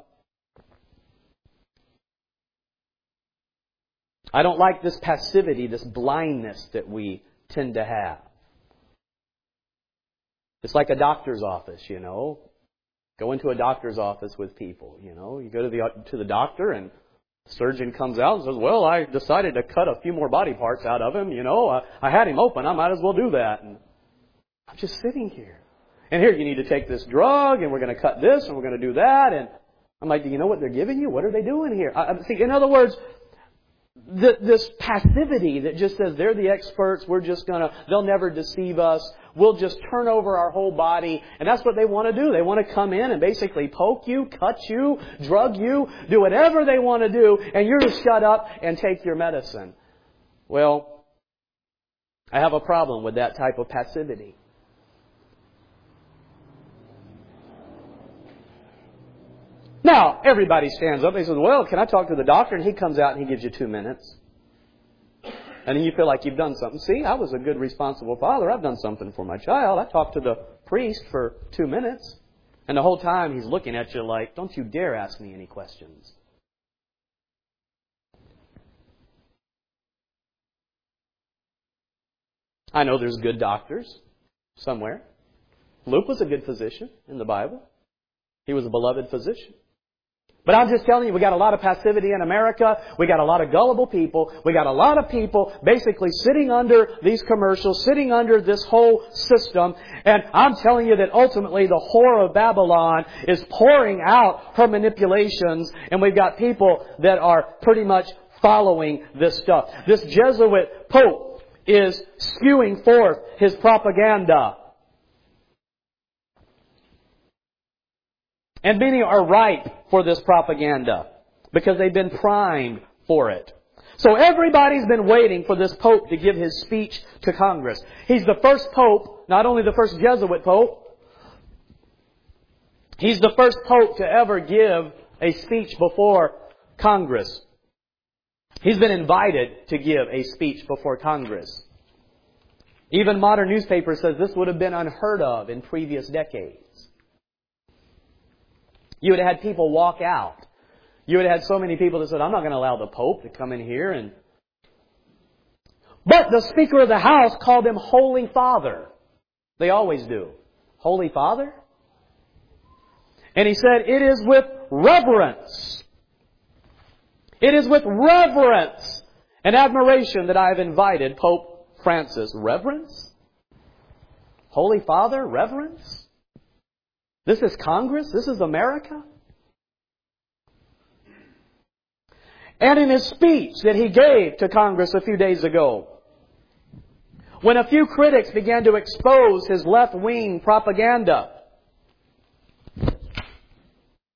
I don't like this passivity, this blindness that we tend to have. It's like a doctor's office, you know. Go into a doctor's office with people, you know. You go to the doctor and the surgeon comes out and says, well, I decided to cut a few more body parts out of him, you know. I had him open, I might as well do that. And I'm just sitting here. And here, you need to take this drug, and we're going to cut this, and we're going to do that. And I'm like, do you know what they're giving you? What are they doing here? See, in other words, this passivity that just says they're the experts, they'll never deceive us, we'll just turn over our whole body, and that's what they want to do. They want to come in and basically poke you, cut you, drug you, do whatever they want to do, and you're to shut up and take your medicine. Well, I have a problem with that type of passivity. Now, everybody stands up and he says, well, can I talk to the doctor? And he comes out and he gives you 2 minutes. And then you feel like you've done something. See, I was a good, responsible father. I've done something for my child. I talked to the priest for 2 minutes. And the whole time he's looking at you like, don't you dare ask me any questions. I know there's good doctors somewhere. Luke was a good physician in the Bible. He was a beloved physician. But I'm just telling you, we got a lot of passivity in America. We got a lot of gullible people. We got a lot of people basically sitting under these commercials, sitting under this whole system. And I'm telling you that ultimately the whore of Babylon is pouring out her manipulations. And we've got people that are pretty much following this stuff. This Jesuit Pope is spewing forth his propaganda. And many are ripe for this propaganda because they've been primed for it. So everybody's been waiting for this Pope to give his speech to Congress. He's the first Pope, not only the first Jesuit Pope, he's the first Pope to ever give a speech before Congress. He's been invited to give a speech before Congress. Even modern newspapers says this would have been unheard of in previous decades. You would have had people walk out. You would have had so many people that said, I'm not going to allow the Pope to come in here. But the Speaker of the House called him Holy Father. They always do. Holy Father? And he said, it is with reverence. It is with reverence and admiration that I have invited Pope Francis. Reverence? Holy Father? Reverence? This is Congress? This is America? And in his speech that he gave to Congress a few days ago, when a few critics began to expose his left-wing propaganda,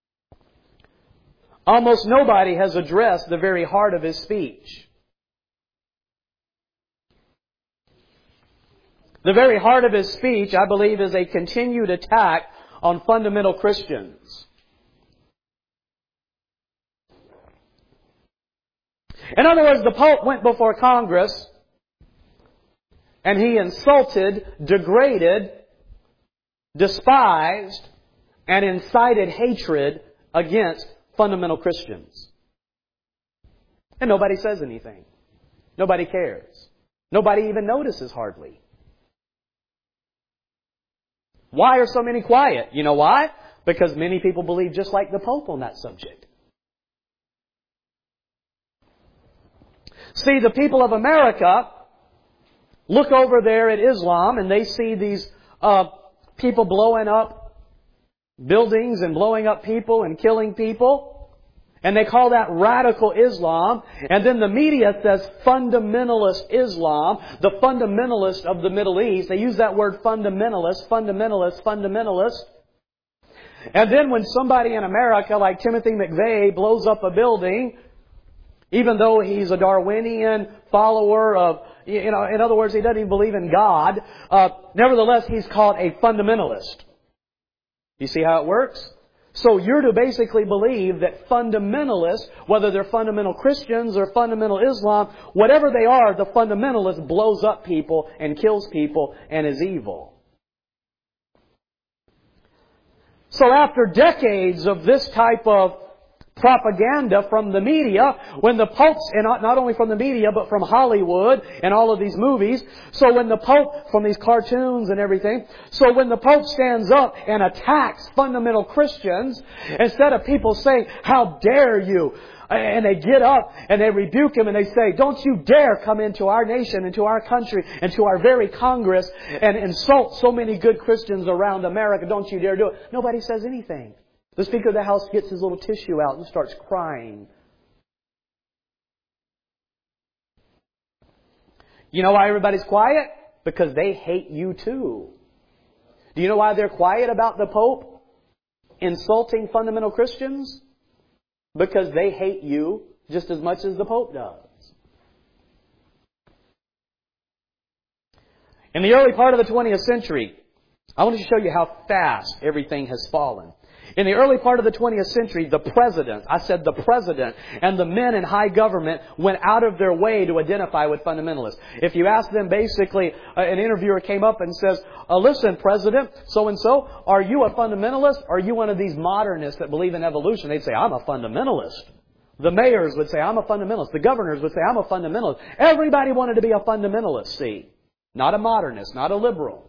almost nobody has addressed the very heart of his speech. The very heart of his speech, I believe, is a continued attack on fundamental Christians. In other words, the Pope went before Congress and he insulted, degraded, despised, and incited hatred against fundamental Christians. And nobody says anything. Nobody cares. Nobody even notices hardly. Why are so many quiet? You know why? Because many people believe just like the Pope on that subject. See, the people of America look over there at Islam and they see these people blowing up buildings and blowing up people and killing people. And they call that radical Islam. And then the media says fundamentalist Islam, the fundamentalist of the Middle East. They use that word fundamentalist, fundamentalist, fundamentalist. And then when somebody in America like Timothy McVeigh blows up a building, even though he's a Darwinian follower of, in other words, he doesn't even believe in God, nevertheless, he's called a fundamentalist. You see how it works? So you're to basically believe that fundamentalists, whether they're fundamental Christians or fundamental Islam, whatever they are, the fundamentalist blows up people and kills people and is evil. So after decades of this type of propaganda from the media, when the Pope's, and not only from the media, but from Hollywood and all of these movies, so when the Pope, from these cartoons and everything, so when the Pope stands up and attacks fundamental Christians, instead of people saying, "How dare you?" and they get up and they rebuke him and they say, "Don't you dare come into our nation, into our country, into our very Congress and insult so many good Christians around America. Don't you dare do it." Nobody says anything. The Speaker of the House gets his little tissue out and starts crying. You know why everybody's quiet? Because they hate you too. Do you know why they're quiet about the Pope insulting fundamental Christians? Because they hate you just as much as the Pope does. In the early part of the 20th century, I want to show you how fast everything has fallen. In the early part of the 20th century, the President and the men in high government went out of their way to identify with fundamentalists. If you ask them, basically, an interviewer came up and says, "Listen, President, so-and-so, are you a fundamentalist? Or are you one of these modernists that believe in evolution?" They'd say, "I'm a fundamentalist." The mayors would say, "I'm a fundamentalist." The governors would say, "I'm a fundamentalist." Everybody wanted to be a fundamentalist, see. Not a modernist, not a liberal.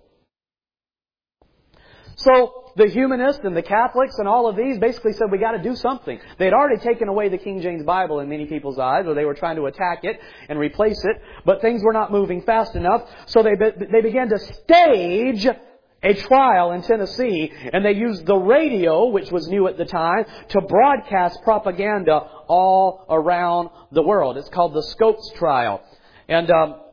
So the humanists and the Catholics and all of these basically said, we got to do something. They'd already taken away the King James Bible in many people's eyes, or they were trying to attack it and replace it, but things were not moving fast enough. So they began to stage a trial in Tennessee, and they used the radio, which was new at the time, to broadcast propaganda all around the world. It's called the Scopes trial. And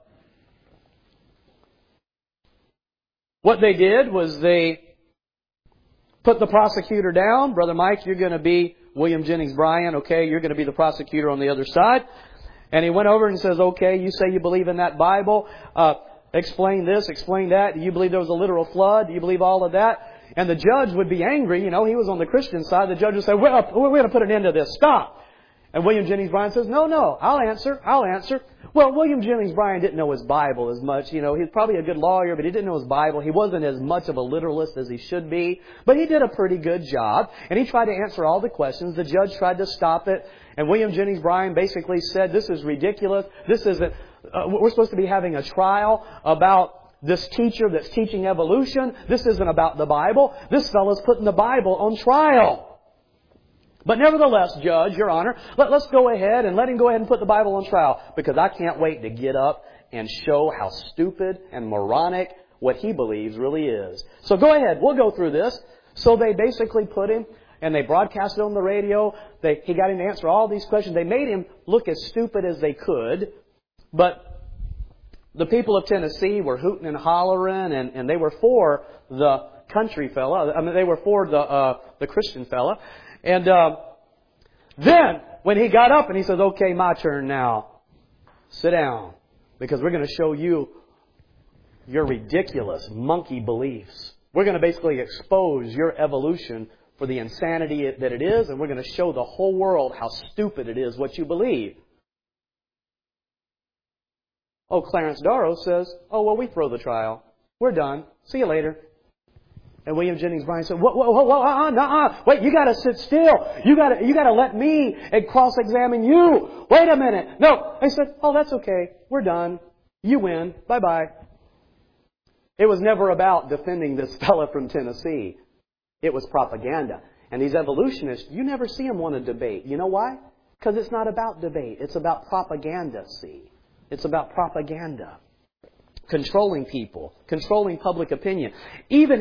what they did was they put the prosecutor down. "Brother Mike, you're going to be William Jennings Bryan. Okay, you're going to be the prosecutor on the other side." And he went over and says, "Okay, you say you believe in that Bible. Explain this, explain that. Do you believe there was a literal flood? Do you believe all of that?" And the judge would be angry. You know, he was on the Christian side. The judge would say, "Well, we're going to put an end to this. Stop." And William Jennings Bryan says, No, I'll answer. Well, William Jennings Bryan didn't know his Bible as much. You know, he's probably a good lawyer, but he didn't know his Bible. He wasn't as much of a literalist as he should be. But he did a pretty good job. And he tried to answer all the questions. The judge tried to stop it. And William Jennings Bryan basically said, "This is ridiculous. This isn't, we're supposed to be having a trial about this teacher that's teaching evolution. This isn't about the Bible. This fellow's putting the Bible on trial. But nevertheless, Judge, Your Honor, let's go ahead and let him go ahead and put the Bible on trial, because I can't wait to get up and show how stupid and moronic what he believes really is. So go ahead, we'll go through this." So they basically put him, and they broadcast it on the radio. He got him to answer all these questions. They made him look as stupid as they could. But the people of Tennessee were hooting and hollering, and they were for the country fella. I mean, they were for the Christian fella. And Then, when he got up and he says, okay, my turn now. Sit down. Because we're going to show you your ridiculous monkey beliefs. We're going to basically expose your evolution for the insanity that it is, and we're going to show the whole world how stupid it is what you believe. Oh, Clarence Darrow says, oh, well, we throw the trial. We're done. See you later. And William Jennings Bryan said, whoa, wait, you got to sit still. You got to let me cross-examine you. Wait a minute. No. I said, oh, that's okay. We're done. You win. Bye-bye. It was never about defending this fella from Tennessee. It was propaganda. And these evolutionists, you never see them want to debate. You know why? Because it's not about debate. It's about propaganda, see. It's about propaganda. Controlling people. Controlling public opinion. Even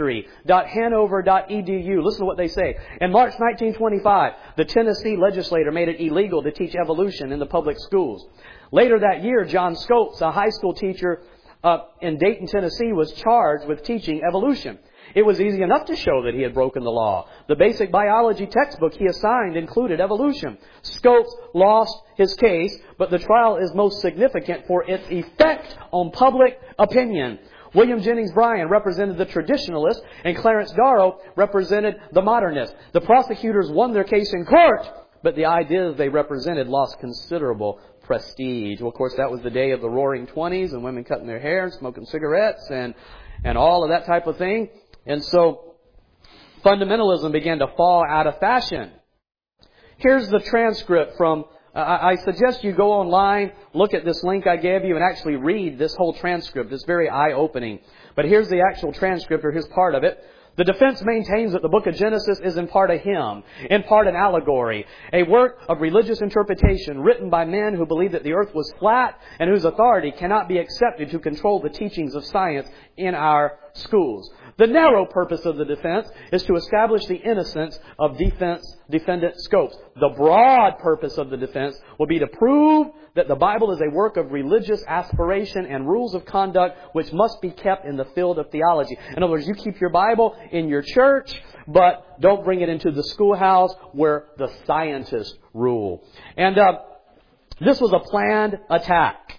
history.hanover.edu. Listen to what they say. In March 1925, the Tennessee legislature made it illegal to teach evolution in the public schools. Later that year, John Scopes, a high school teacher in Dayton, Tennessee, was charged with teaching evolution. It was easy enough to show that he had broken the law. The basic biology textbook he assigned included evolution. Scopes lost his case, but the trial is most significant for its effect on public opinion. William Jennings Bryan represented the traditionalists, and Clarence Darrow represented the modernists. The prosecutors won their case in court, but the ideas they represented lost considerable prestige. Well, of course, that was the day of the Roaring '20s and women cutting their hair and smoking cigarettes and all of that type of thing. And so fundamentalism began to fall out of fashion. Here's the transcript from, I suggest you go online, look at this link I gave you, and actually read this whole transcript. It's very eye-opening. But here's the actual transcript, or here's part of it. The defense maintains that the book of Genesis is in part a hymn, in part an allegory, a work of religious interpretation written by men who believe that the earth was flat and whose authority cannot be accepted to control the teachings of science in our schools. The narrow purpose of the defense is to establish the innocence of defendant Scopes. The broad purpose of the defense will be to prove that the Bible is a work of religious aspiration and rules of conduct which must be kept in the field of theology. In other words, you keep your Bible in your church, but don't bring it into the schoolhouse where the scientists rule. And this was a planned attack.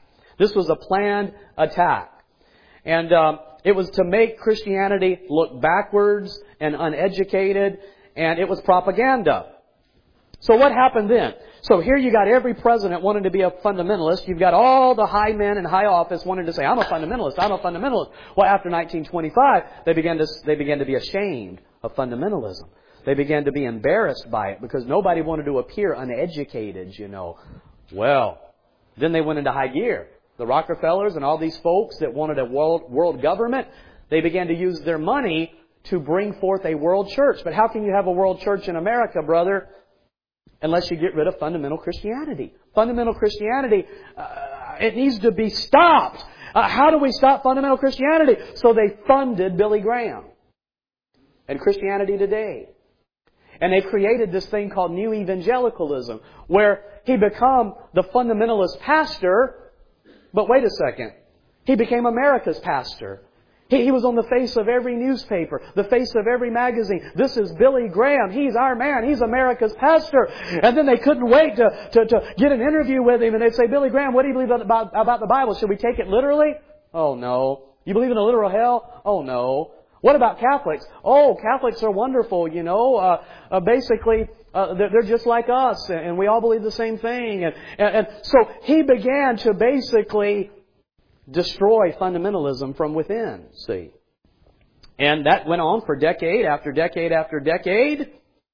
And it was to make Christianity look backwards and uneducated, and it was propaganda. So what happened then? So here you got every president wanting to be a fundamentalist. You've got all the high men in high office wanting to say, I'm a fundamentalist. Well, after 1925, they began to be ashamed of fundamentalism. They began to be embarrassed by it because nobody wanted to appear uneducated, you know. Well, then they went into high gear. The Rockefellers and all these folks that wanted a world government, they began to use their money to bring forth a world church. But how can you have a world church in America, brother, unless you get rid of fundamental Christianity? Fundamental Christianity, it needs to be stopped. How do we stop fundamental Christianity? So they funded Billy Graham and Christianity Today. And they've created this thing called New Evangelicalism, where he became the fundamentalist pastor. But wait a second. He became America's pastor. He was on the face of every newspaper, the face of every magazine. This is Billy Graham. He's our man. He's America's pastor. And then they couldn't wait to get an interview with him. And they'd say, Billy Graham, what do you believe about the Bible? Should we take it literally? Oh, no. You believe in a literal hell? Oh, no. What about Catholics? Oh, Catholics are wonderful, you know. Basically, they're just like us, and we all believe the same thing. And so he began to basically destroy fundamentalism from within, see. And that went on for decade after decade after decade,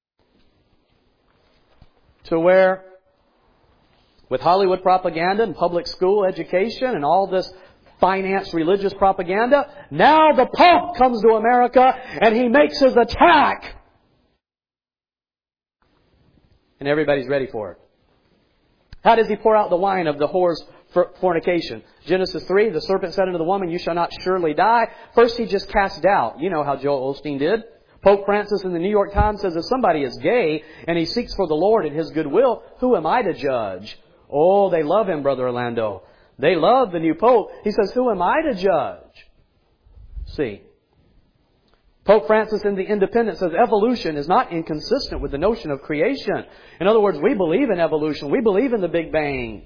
to where, with Hollywood propaganda and public school education and all this finance religious propaganda, now the Pope comes to America and he makes his attack. And everybody's ready for it. How does he pour out the wine of the whore's fornication? Genesis 3, the serpent said unto the woman, you shall not surely die. First he just cast doubt. You know how Joel Osteen did. Pope Francis in the New York Times says, if somebody is gay and he seeks for the Lord in His goodwill, who am I to judge? Oh, they love him, Brother Orlando. They love the new Pope. He says, who am I to judge? See. Pope Francis in The Independent says evolution is not inconsistent with the notion of creation. In other words, we believe in evolution. We believe in the Big Bang.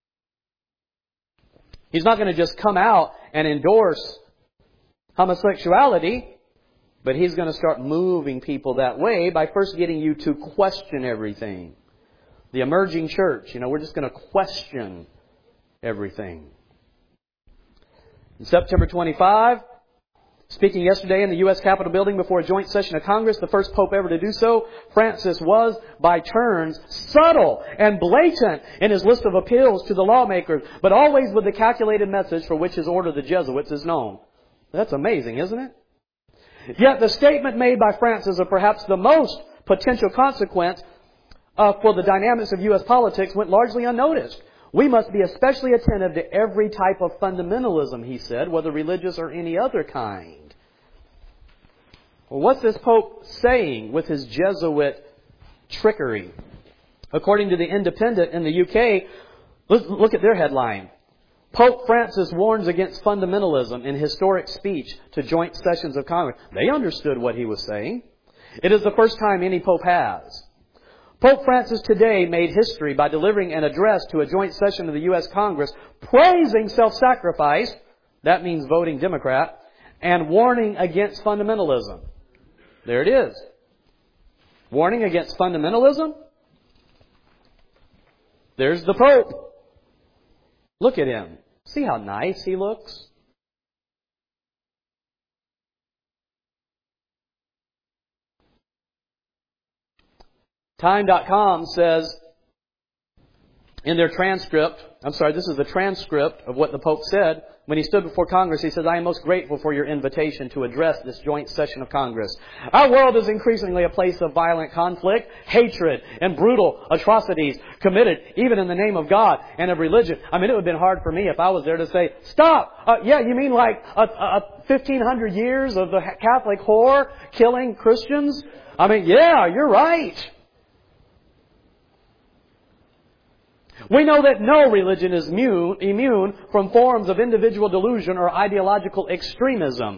He's not going to just come out and endorse homosexuality, but he's going to start moving people that way by first getting you to question everything. The emerging church, we're just going to question everything. In September 25, speaking yesterday in the U.S. Capitol building before a joint session of Congress, the first pope ever to do so, Francis was, by turns, subtle and blatant in his list of appeals to the lawmakers, but always with the calculated message for which his order, the Jesuits, is known. That's amazing, isn't it? Yet the statement made by Francis of perhaps the most potential consequence for the dynamics of U.S. politics went largely unnoticed. We must be especially attentive to every type of fundamentalism, he said, whether religious or any other kind. Well, what's this Pope saying with his Jesuit trickery? According to The Independent in the UK, look at their headline. Pope Francis warns against fundamentalism in historic speech to joint sessions of Congress. They understood what he was saying. It is the first time any Pope has. Pope Francis today made history by delivering an address to a joint session of the U.S. Congress praising self-sacrifice, that means voting Democrat, and warning against fundamentalism. There it is. Warning against fundamentalism. There's the Pope. Look at him. See how nice he looks? Time.com says in their transcript, this is the transcript of what the Pope said. When he stood before Congress, he says, I am most grateful for your invitation to address this joint session of Congress. Our world is increasingly a place of violent conflict, hatred, and brutal atrocities committed even in the name of God and of religion. It would have been hard for me if I was there to say, stop! You mean like 1,500 years of the Catholic whore killing Christians? Yeah, you're right. We know that no religion is immune from forms of individual delusion or ideological extremism.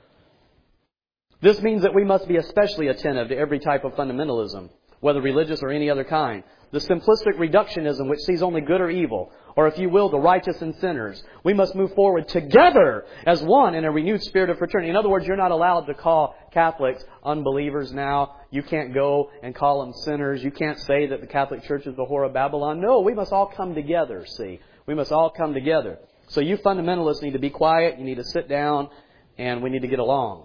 This means that we must be especially attentive to every type of fundamentalism, whether religious or any other kind. The simplistic reductionism which sees only good or evil, or if you will, the righteous and sinners. We must move forward together as one in a renewed spirit of fraternity. In other words, you're not allowed to call Catholics unbelievers now. You can't go and call them sinners. You can't say that the Catholic Church is the whore of Babylon. No, we must all come together, see. We must all come together. So you fundamentalists need to be quiet. You need to sit down, and we need to get along.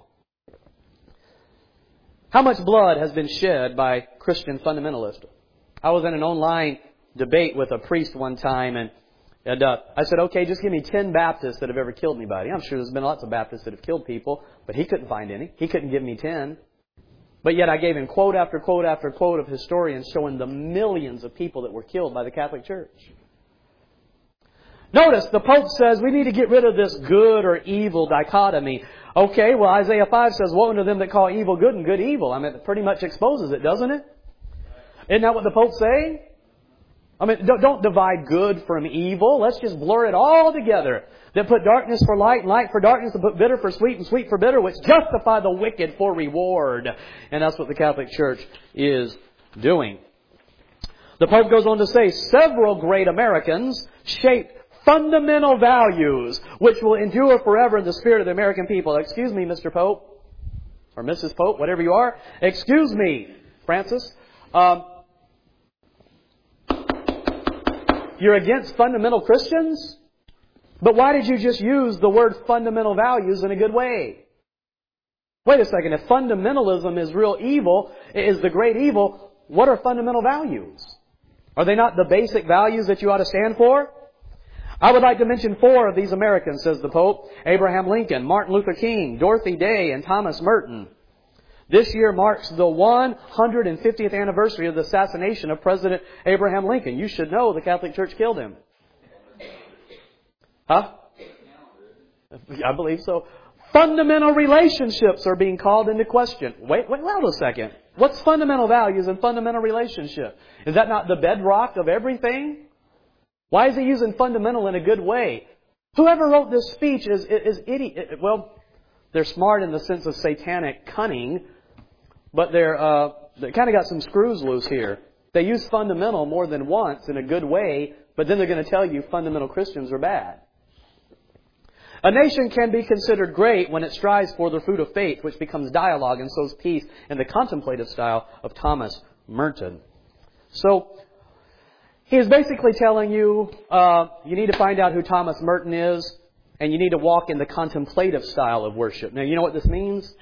How much blood has been shed by Christian fundamentalists? I was in an online debate with a priest one time, and I said, okay, just give me 10 Baptists that have ever killed anybody. I'm sure there's been lots of Baptists that have killed people, but he couldn't find any. He couldn't give me 10. But yet I gave him quote after quote after quote of historians showing the millions of people that were killed by the Catholic Church. Notice, the Pope says we need to get rid of this good or evil dichotomy. Okay, well, Isaiah 5 says, woe unto them that call evil good and good evil. It pretty much exposes it, doesn't it? Isn't that what the Pope's saying? Don't divide good from evil. Let's just blur it all together. That put darkness for light and light for darkness, and put bitter for sweet and sweet for bitter, which justify the wicked for reward. And that's what the Catholic Church is doing. The Pope goes on to say, several great Americans shaped fundamental values which will endure forever in the spirit of the American people. Excuse me, Mr. Pope, or Mrs. Pope, whatever you are. Excuse me, Francis. You're against fundamental Christians? But why did you just use the word fundamental values in a good way? Wait a second. If fundamentalism is real evil, is the great evil, what are fundamental values? Are they not the basic values that you ought to stand for? I would like to mention 4 of these Americans, says the Pope. Abraham Lincoln, Martin Luther King, Dorothy Day, and Thomas Merton. This year marks the 150th anniversary of the assassination of President Abraham Lincoln. You should know the Catholic Church killed him. Huh? I believe so. Fundamental relationships are being called into question. Wait a second. What's fundamental values and fundamental relationship? Is that not the bedrock of everything? Why is he using fundamental in a good way? Whoever wrote this speech is idiot. Well, They're smart in the sense of satanic cunning, but they kind of got some screws loose here. They use fundamental more than once in a good way, but then they're going to tell you fundamental Christians are bad. A nation can be considered great when it strives for the fruit of faith, which becomes dialogue and sows peace in the contemplative style of Thomas Merton. So, he is basically telling you, you need to find out who Thomas Merton is, and you need to walk in the contemplative style of worship. Now, you know what this means?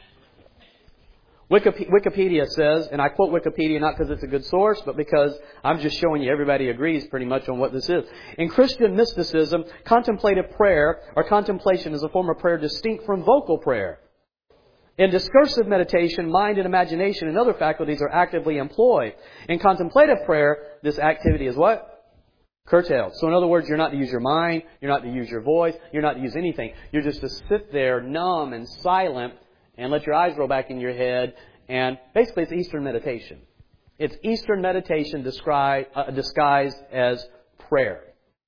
Wikipedia says, and I quote Wikipedia not because it's a good source, but because I'm just showing you everybody agrees pretty much on what this is. In Christian mysticism, contemplative prayer or contemplation is a form of prayer distinct from vocal prayer. In discursive meditation, mind and imagination and other faculties are actively employed. In contemplative prayer, this activity is what? Curtailed. So in other words, you're not to use your mind, you're not to use your voice, you're not to use anything. You're just to sit there numb and silent and let your eyes roll back in your head. And basically it's Eastern meditation. It's Eastern meditation disguised as prayer.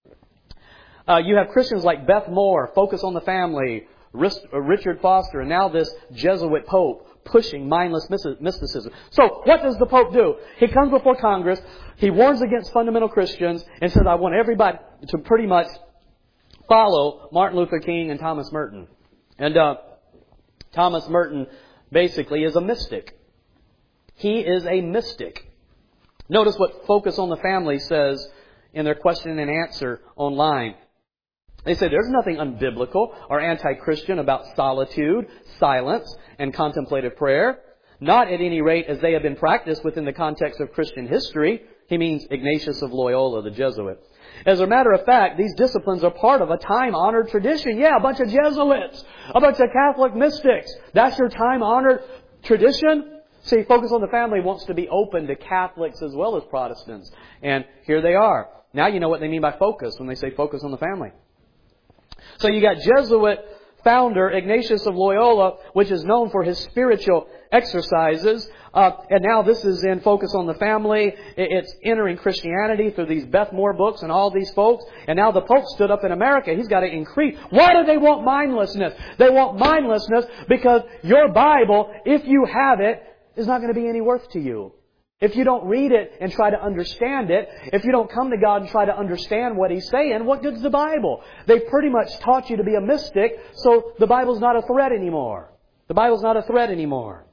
You have Christians like Beth Moore, Focus on the Family, Richard Foster, and now this Jesuit Pope pushing mindless mysticism. So, what does the Pope do? He comes before Congress, he warns against fundamental Christians, and says, I want everybody to pretty much follow Martin Luther King and Thomas Merton. And Thomas Merton basically is a mystic. He is a mystic. Notice what Focus on the Family says in their question and answer online. They say there's nothing unbiblical or anti-Christian about solitude, silence, and contemplative prayer. Not at any rate as they have been practiced within the context of Christian history. He means Ignatius of Loyola, the Jesuit. As a matter of fact, these disciplines are part of a time-honored tradition. Yeah, a bunch of Jesuits, a bunch of Catholic mystics. That's your time-honored tradition? See, Focus on the Family wants to be open to Catholics as well as Protestants. And here they are. Now you know what they mean by focus when they say focus on the family. So you got Jesuit founder Ignatius of Loyola, which is known for his spiritual exercises. And now this is in Focus on the Family. It's entering Christianity through these Beth Moore books and all these folks. And now the Pope stood up in America. He's got to increase. Why do they want mindlessness? They want mindlessness because your Bible, if you have it, is not going to be any worth to you. If you don't read it and try to understand it, if you don't come to God and try to understand what He's saying, what good's the Bible? They've pretty much taught you to be a mystic, so the Bible's not a threat anymore. The Bible's not a threat anymore.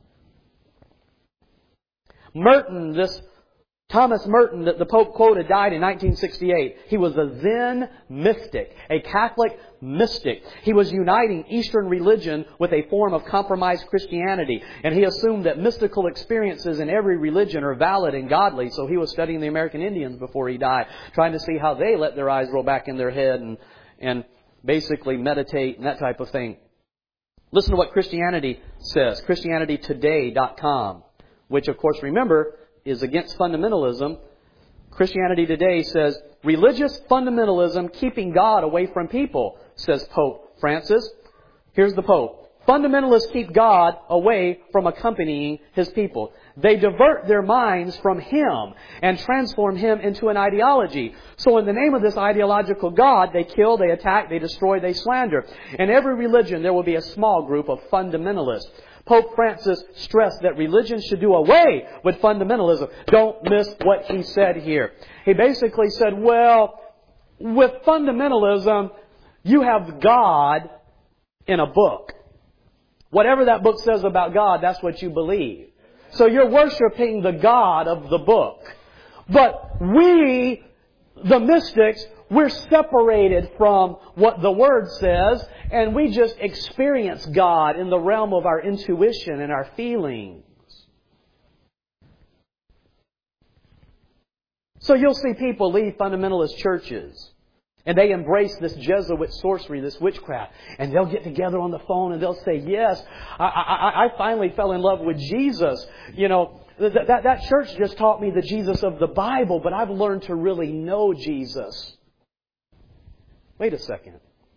Merton, this Thomas Merton that the Pope quoted, died in 1968. He was a Zen mystic, a Catholic mystic. He was uniting Eastern religion with a form of compromised Christianity. And he assumed that mystical experiences in every religion are valid and godly. So he was studying the American Indians before he died, trying to see how they let their eyes roll back in their head and basically meditate and that type of thing. Listen to what Christianity says. ChristianityToday.com, which of course, remember, is against fundamentalism. Christianity Today says, religious fundamentalism keeping God away from people, says Pope Francis. Here's the Pope. Fundamentalists keep God away from accompanying His people. They divert their minds from Him and transform Him into an ideology. So in the name of this ideological God, they kill, they attack, they destroy, they slander. In every religion, there will be a small group of fundamentalists. Pope Francis stressed that religion should do away with fundamentalism. Don't miss what he said here. He basically said, well, with fundamentalism, you have God in a book. Whatever that book says about God, that's what you believe. So you're worshiping the God of the book. But we, the mystics, we're separated from what the Word says, and we just experience God in the realm of our intuition and our feelings. So you'll see people leave fundamentalist churches, and they embrace this Jesuit sorcery, this witchcraft, and they'll get together on the phone and they'll say, yes, I finally fell in love with Jesus. You know, that church just taught me the Jesus of the Bible, but I've learned to really know Jesus. Wait a second.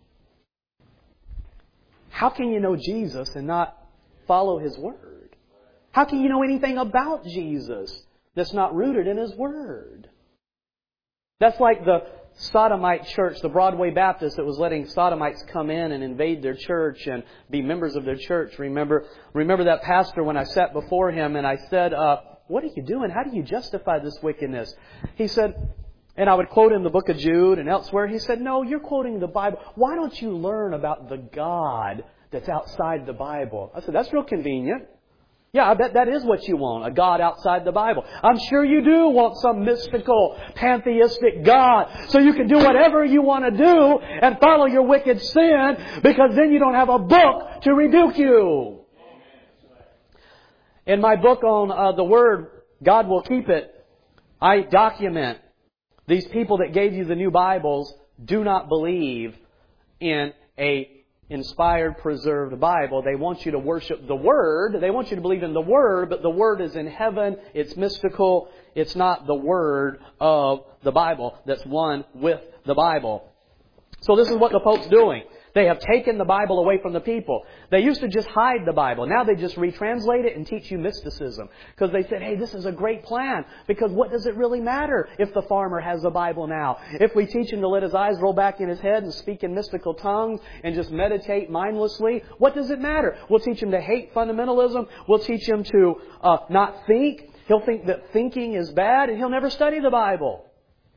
How can you know Jesus and not follow His Word? How can you know anything about Jesus that's not rooted in His Word? That's like the sodomite church, the Broadway Baptist, that was letting sodomites come in and invade their church and be members of their church. Remember that pastor when I sat before him and I said, what are you doing? How do you justify this wickedness? He said, and I would quote in the book of Jude and elsewhere, he said, no, you're quoting the Bible. Why don't you learn about the God that's outside the Bible? I said, that's real convenient. Yeah, I bet that is what you want, a God outside the Bible. I'm sure you do want some mystical, pantheistic God so you can do whatever you want to do and follow your wicked sin, because then you don't have a book to rebuke you. In my book on the Word, God Will Keep It, I document these people that gave you the new Bibles do not believe in a inspired, preserved Bible. They want you to worship the Word. They want you to believe in the Word, but the Word is in heaven. It's mystical. It's not the Word of the Bible that's one with the Bible. So this is what the Pope's doing. They have taken the Bible away from the people. They used to just hide the Bible. Now they just retranslate it and teach you mysticism. Because they said, hey, this is a great plan. Because what does it really matter if the farmer has the Bible now? If we teach him to let his eyes roll back in his head and speak in mystical tongues and just meditate mindlessly, what does it matter? We'll teach him to hate fundamentalism. We'll teach him to not think. He'll think that thinking is bad and he'll never study the Bible.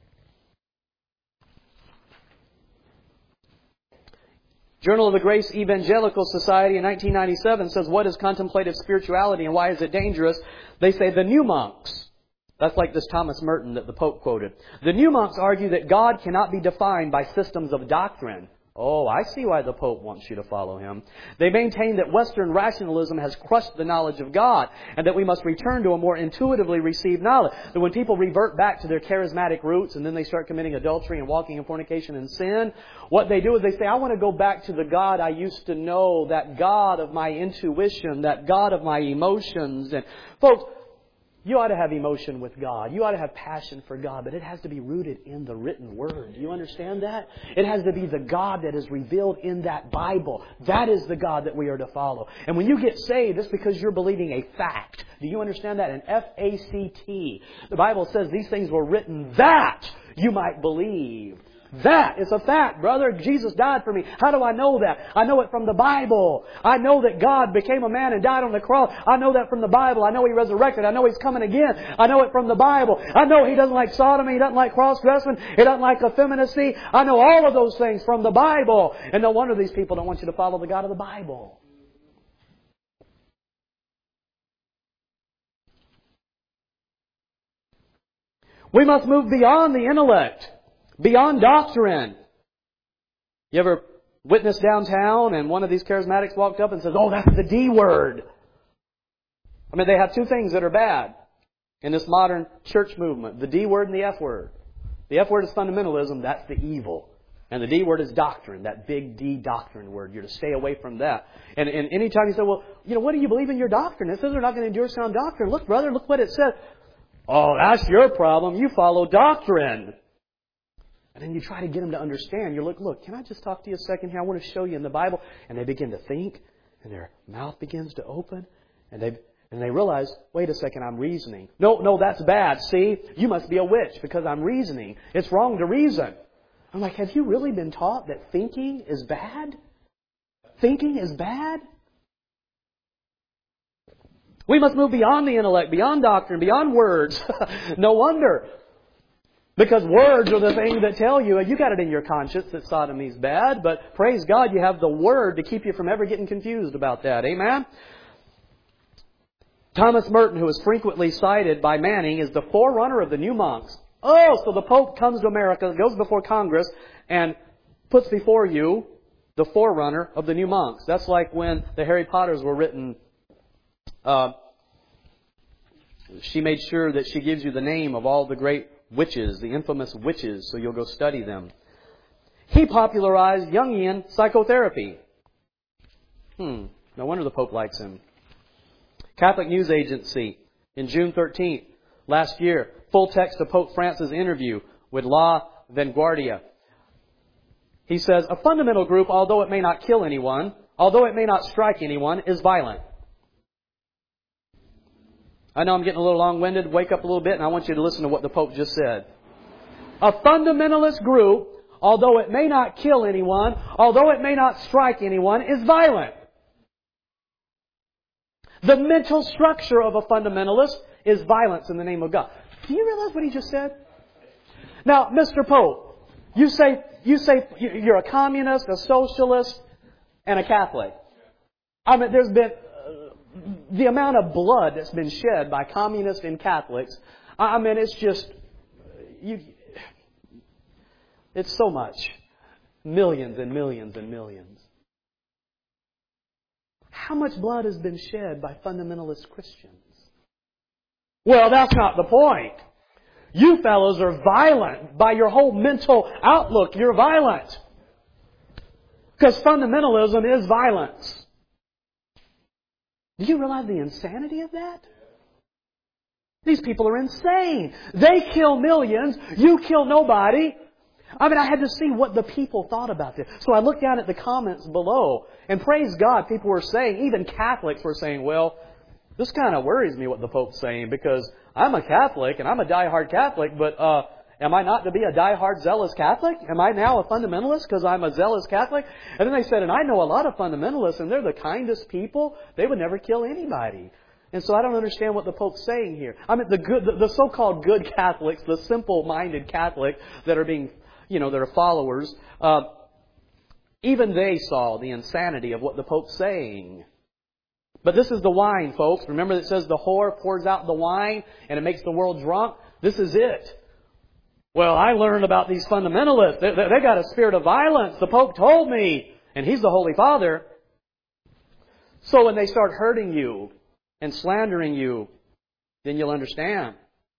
Journal of the Grace Evangelical Society in 1997 says, what is contemplative spirituality and why is it dangerous? They say the new monks, that's like this Thomas Merton that the Pope quoted. The new monks argue that God cannot be defined by systems of doctrine. Oh, I see why the Pope wants you to follow him. They maintain that Western rationalism has crushed the knowledge of God and that we must return to a more intuitively received knowledge. That when people revert back to their charismatic roots and then they start committing adultery and walking in fornication and sin, what they do is they say, I want to go back to the God I used to know, that God of my intuition, that God of my emotions. And folks, you ought to have emotion with God. You ought to have passion for God, but it has to be rooted in the written Word. Do you understand that? It has to be the God that is revealed in that Bible. That is the God that we are to follow. And when you get saved, it's because you're believing a fact. Do you understand that? An F-A-C-T. The Bible says these things were written that you might believe. That is a fact, brother. Jesus died for me. How do I know that? I know it from the Bible. I know that God became a man and died on the cross. I know that from the Bible. I know He resurrected. I know He's coming again. I know it from the Bible. I know He doesn't like sodomy. He doesn't like cross-dressing. He doesn't like effeminacy. I know all of those things from the Bible. And no wonder these people don't want you to follow the God of the Bible. We must move beyond the intellect. Beyond doctrine. You ever witnessed downtown and one of these charismatics walked up and says, oh, that's the D word. I mean, they have two things that are bad in this modern church movement. The D word and the F word. The F word is fundamentalism. That's the evil. And the D word is doctrine. That big D doctrine word. You're to stay away from that. And anytime you say, well, what do you believe in your doctrine? It says they're not going to endure sound doctrine. Look, brother, look what it says. Oh, that's your problem. You follow doctrine. And then you try to get them to understand. You're like, look, can I just talk to you a second here? I want to show you in the Bible. And they begin to think, and their mouth begins to open, and they realize, wait a second, I'm reasoning. No, that's bad. See, you must be a witch because I'm reasoning. It's wrong to reason. I'm like, have you really been taught that thinking is bad? Thinking is bad? We must move beyond the intellect, beyond doctrine, beyond words. No wonder. Because words are the thing that tell you got it in your conscience that sodomy's bad, but praise God you have the Word to keep you from ever getting confused about that. Amen? Thomas Merton, who is frequently cited by Manning, is the forerunner of the new monks. Oh, so the Pope comes to America, goes before Congress, and puts before you the forerunner of the new monks. That's like when the Harry Potters were written. She made sure that she gives you the name of all the great witches, the infamous witches, so you'll go study them. He popularized Jungian psychotherapy. No wonder the Pope likes him. Catholic News Agency, in June 13th, last year, full text of Pope Francis' interview with La Vanguardia. He says, a fundamental group, although it may not kill anyone, although it may not strike anyone, is violent. I know I'm getting a little long-winded. Wake up a little bit, and I want you to listen to what the Pope just said. A fundamentalist group, although it may not kill anyone, although it may not strike anyone, is violent. The mental structure of a fundamentalist is violence in the name of God. Do you realize what he just said? Now, Mr. Pope, you say you're a communist, a socialist, and a Catholic. I mean, there's been the amount of blood that's been shed by communists and Catholics. I mean, it's just it's so much. Millions and millions and millions. How much blood has been shed by fundamentalist Christians? Well, that's not the point. You fellows are violent by your whole mental outlook. You're violent. Because fundamentalism is violence. Do you realize the insanity of that? These people are insane. They kill millions. You kill nobody. I mean, I had to see what the people thought about this. So I looked down at the comments below. And praise God, people were saying, even Catholics were saying, well, this kind of worries me what the Pope's saying because I'm a Catholic and I'm a diehard Catholic, but am I not to be a diehard zealous Catholic? Am I now a fundamentalist because I'm a zealous Catholic? And then they said, and I know a lot of fundamentalists and they're the kindest people. They would never kill anybody. And so I don't understand what the Pope's saying here. I mean, the so-called good Catholics, the simple-minded Catholics that are being, that are followers, even they saw the insanity of what the Pope's saying. But this is the wine, folks. Remember that it says the whore pours out the wine and it makes the world drunk? This is it. Well, I learned about these fundamentalists. They got a spirit of violence. The Pope told me. And he's the Holy Father. So when they start hurting you and slandering you, then you'll understand.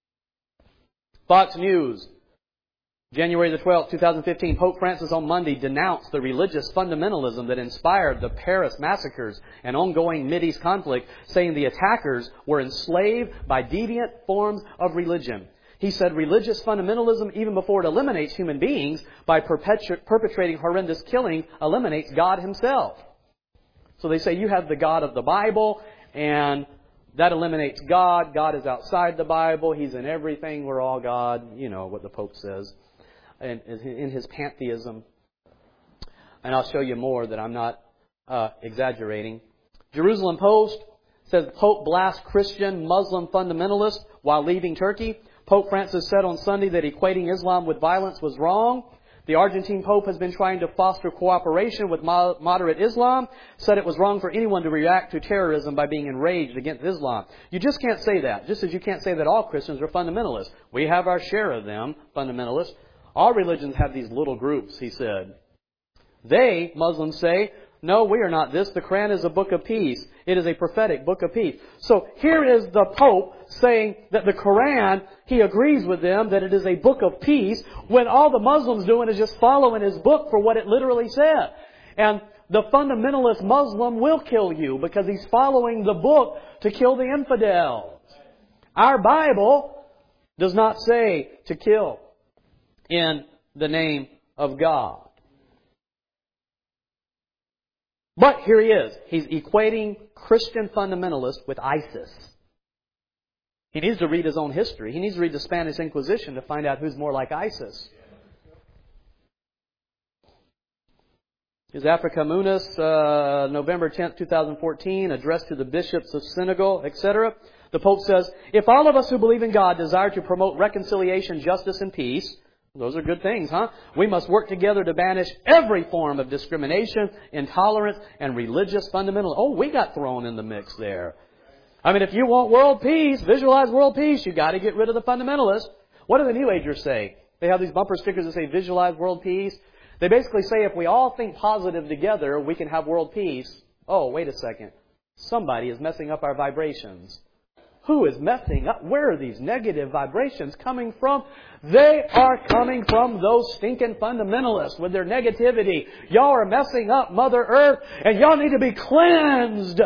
Fox News, January the 12th, 2015, Pope Francis on Monday denounced the religious fundamentalism that inspired the Paris massacres and ongoing Mideast conflict, saying the attackers were enslaved by deviant forms of religion. He said religious fundamentalism, even before it eliminates human beings by perpetrating horrendous killing, eliminates God Himself. So they say you have the God of the Bible, and that eliminates God. God is outside the Bible. He's in everything. We're all God. You know what the Pope says in his pantheism. And I'll show you more that I'm not exaggerating. Jerusalem Post says Pope blasts Christian Muslim fundamentalists while leaving Turkey. Pope Francis said on Sunday that equating Islam with violence was wrong. The Argentine Pope has been trying to foster cooperation with moderate Islam, said it was wrong for anyone to react to terrorism by being enraged against Islam. You just can't say that, just as you can't say that all Christians are fundamentalists. We have our share of them, fundamentalists. All religions have these little groups, he said. They, Muslims, say, no, we are not this. The Quran is a book of peace. It is a prophetic book of peace. So here is the Pope saying that the Quran, he agrees with them that it is a book of peace, when all the Muslims doing is just following his book for what it literally said. And the fundamentalist Muslim will kill you because he's following the book to kill the infidels. Our Bible does not say to kill in the name of God. But here he is. He's equating Christian fundamentalists with ISIS. He needs to read his own history. He needs to read the Spanish Inquisition to find out who's more like ISIS. Here's Africa Munis, November 10th, 2014, address to the bishops of Senegal, etc. The Pope says, if all of us who believe in God desire to promote reconciliation, justice, and peace, those are good things, huh? We must work together to banish every form of discrimination, intolerance, and religious fundamentalism. Oh, we got thrown in the mix there. I mean, if you want world peace, visualize world peace, you got to get rid of the fundamentalists. What do the New Agers say? They have these bumper stickers that say visualize world peace. They basically say if we all think positive together, we can have world peace. Oh, wait a second. Somebody is messing up our vibrations. Who is messing up? Where are these negative vibrations coming from? They are coming from those stinking fundamentalists with their negativity. Y'all are messing up Mother Earth, and y'all need to be cleansed.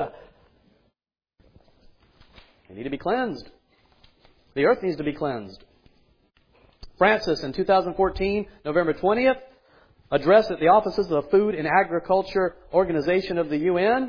They need to be cleansed. The earth needs to be cleansed. Francis, in 2014, November 20th, address at the offices of the Food and Agriculture Organization of the UN.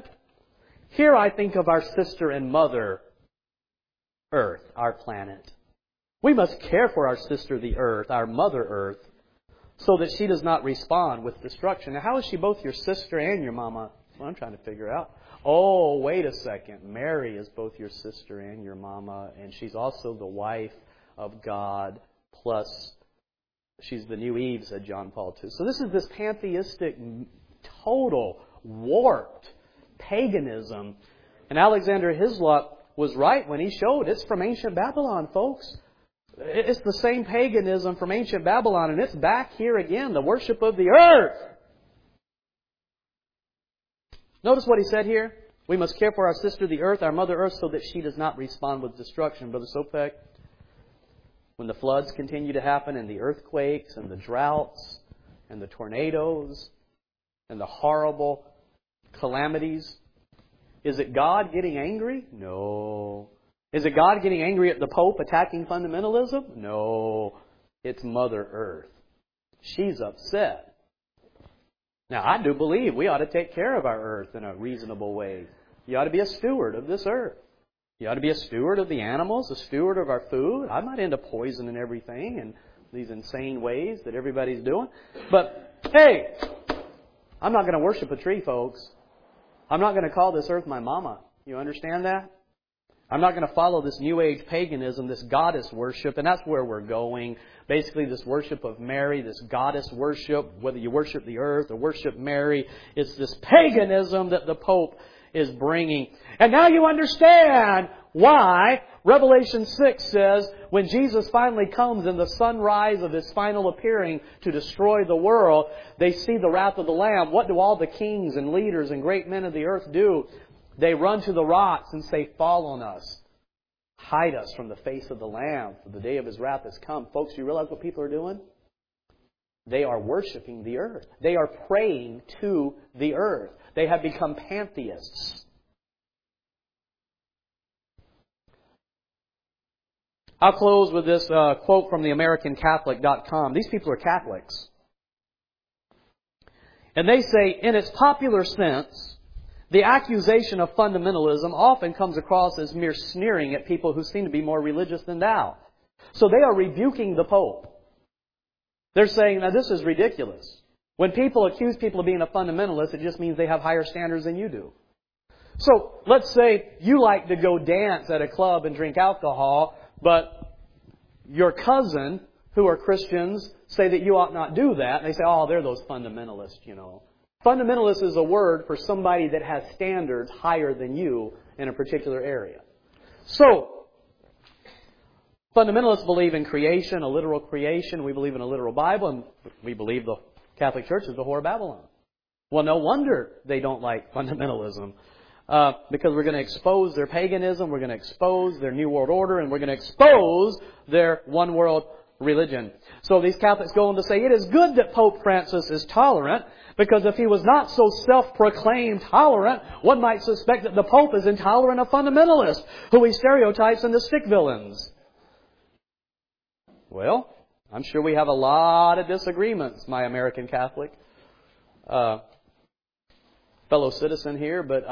Here I think of our sister and mother, Earth, our planet. We must care for our sister the earth, our Mother Earth, so that she does not respond with destruction. Now, how is she both your sister and your mama? That's what I'm trying to figure out. Oh, wait a second. Mary is both your sister and your mama, and she's also the wife of God, plus she's the new Eve, said John Paul II. So this is this pantheistic, total, warped paganism. And Alexander Hislop was right when he showed it's from ancient Babylon, folks. It's the same paganism from ancient Babylon, and it's back here again, the worship of the earth. Notice what he said here. We must care for our sister the earth, our Mother Earth, so that she does not respond with destruction. Brother Sopek, when the floods continue to happen, and the earthquakes, and the droughts, and the tornadoes, and the horrible calamities, is it God getting angry? No. Is it God getting angry at the Pope attacking fundamentalism? No. It's Mother Earth. She's upset. Now, I do believe we ought to take care of our earth in a reasonable way. You ought to be a steward of this earth. You ought to be a steward of the animals, a steward of our food. I'm not into poisoning everything and these insane ways that everybody's doing. But, hey, I'm not going to worship a tree, folks. I'm not going to call this earth my mama. You understand that? I'm not going to follow this New Age paganism, this goddess worship, and that's where we're going. Basically, this worship of Mary, this goddess worship, whether you worship the earth or worship Mary, it's this paganism that the Pope is bringing. And now you understand why Revelation 6 says when Jesus finally comes in the sunrise of His final appearing to destroy the world, they see the wrath of the Lamb. What do all the kings and leaders and great men of the earth do? They run to the rocks and say, fall on us. Hide us from the face of the Lamb, for the day of His wrath has come. Folks, do you realize what people are doing? They are worshiping the earth. They are praying to the earth. They have become pantheists. I'll close with this quote from the AmericanCatholic.com. These people are Catholics. And they say, in its popular sense, the accusation of fundamentalism often comes across as mere sneering at people who seem to be more religious than thou. So they are rebuking the Pope. They're saying, now this is ridiculous. When people accuse people of being a fundamentalist, it just means they have higher standards than you do. So let's say you like to go dance at a club and drink alcohol, but your cousin, who are Christians, say that you ought not do that. And they say, oh, they're those fundamentalists, you know. Fundamentalist is a word for somebody that has standards higher than you in a particular area. So, fundamentalists believe in creation, a literal creation. We believe in a literal Bible, and we believe the Catholic Church is the whore of Babylon. Well, no wonder they don't like fundamentalism. Because we're going to expose their paganism, we're going to expose their New World Order, and we're going to expose their one world religion. So these Catholics go on to say, it is good that Pope Francis is tolerant, because if he was not so self-proclaimed tolerant, one might suspect that the Pope is intolerant of fundamentalists, who he stereotypes into stick villains. Well, I'm sure we have a lot of disagreements, my American Catholic fellow citizen here, but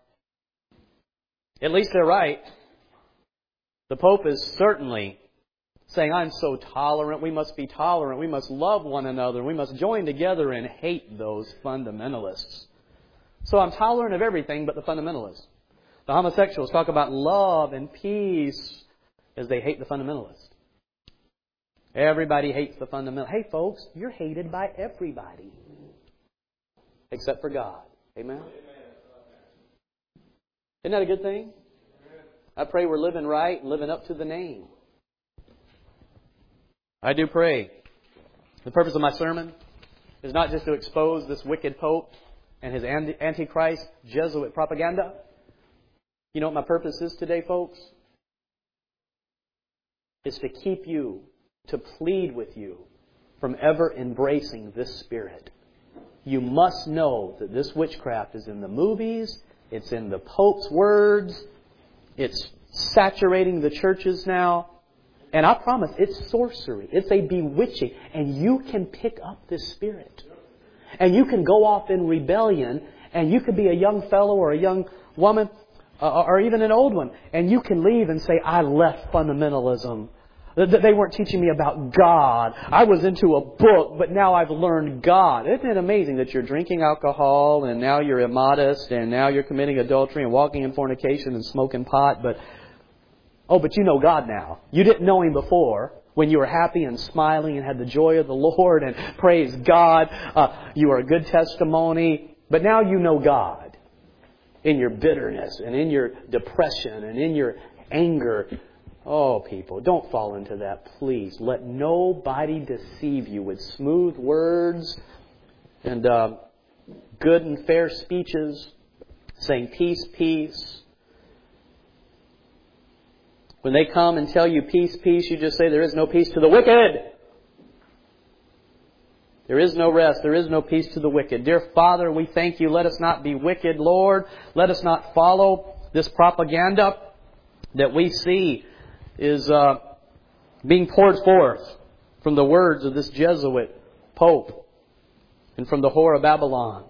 at least they're right. The Pope is certainly saying, I'm so tolerant, we must be tolerant, we must love one another, we must join together and hate those fundamentalists. So I'm tolerant of everything but the fundamentalists. The homosexuals talk about love and peace as they hate the fundamentalists. Everybody hates the fundamentalist. Hey folks, you're hated by everybody. Except for God. Amen? Isn't that a good thing? I pray we're living right and living up to the name. I do pray. The purpose of my sermon is not just to expose this wicked Pope and his Antichrist Jesuit propaganda. You know what my purpose is today, folks? It's to keep you, to plead with you from ever embracing this spirit. You must know that this witchcraft is in the movies, it's in the Pope's words, it's saturating the churches now. And I promise, it's sorcery. It's a bewitching. And you can pick up this spirit. And you can go off in rebellion. And you could be a young fellow or a young woman or even an old one. And you can leave and say, I left fundamentalism. They weren't teaching me about God. I was into a book, but now I've learned God. Isn't it amazing that you're drinking alcohol and now you're immodest and now you're committing adultery and walking in fornication and smoking pot, but you know God now. You didn't know Him before when you were happy and smiling and had the joy of the Lord and praise God. You are a good testimony, but now you know God in your bitterness and in your depression and in your anger. Oh, people, don't fall into that, please. Let nobody deceive you with smooth words and good and fair speeches, saying peace, peace. When they come and tell you peace, peace, you just say there is no peace to the wicked. There is no rest. There is no peace to the wicked. Dear Father, we thank You. Let us not be wicked, Lord. Let us not follow this propaganda that we see is being poured forth from the words of this Jesuit Pope and from the whore of Babylon.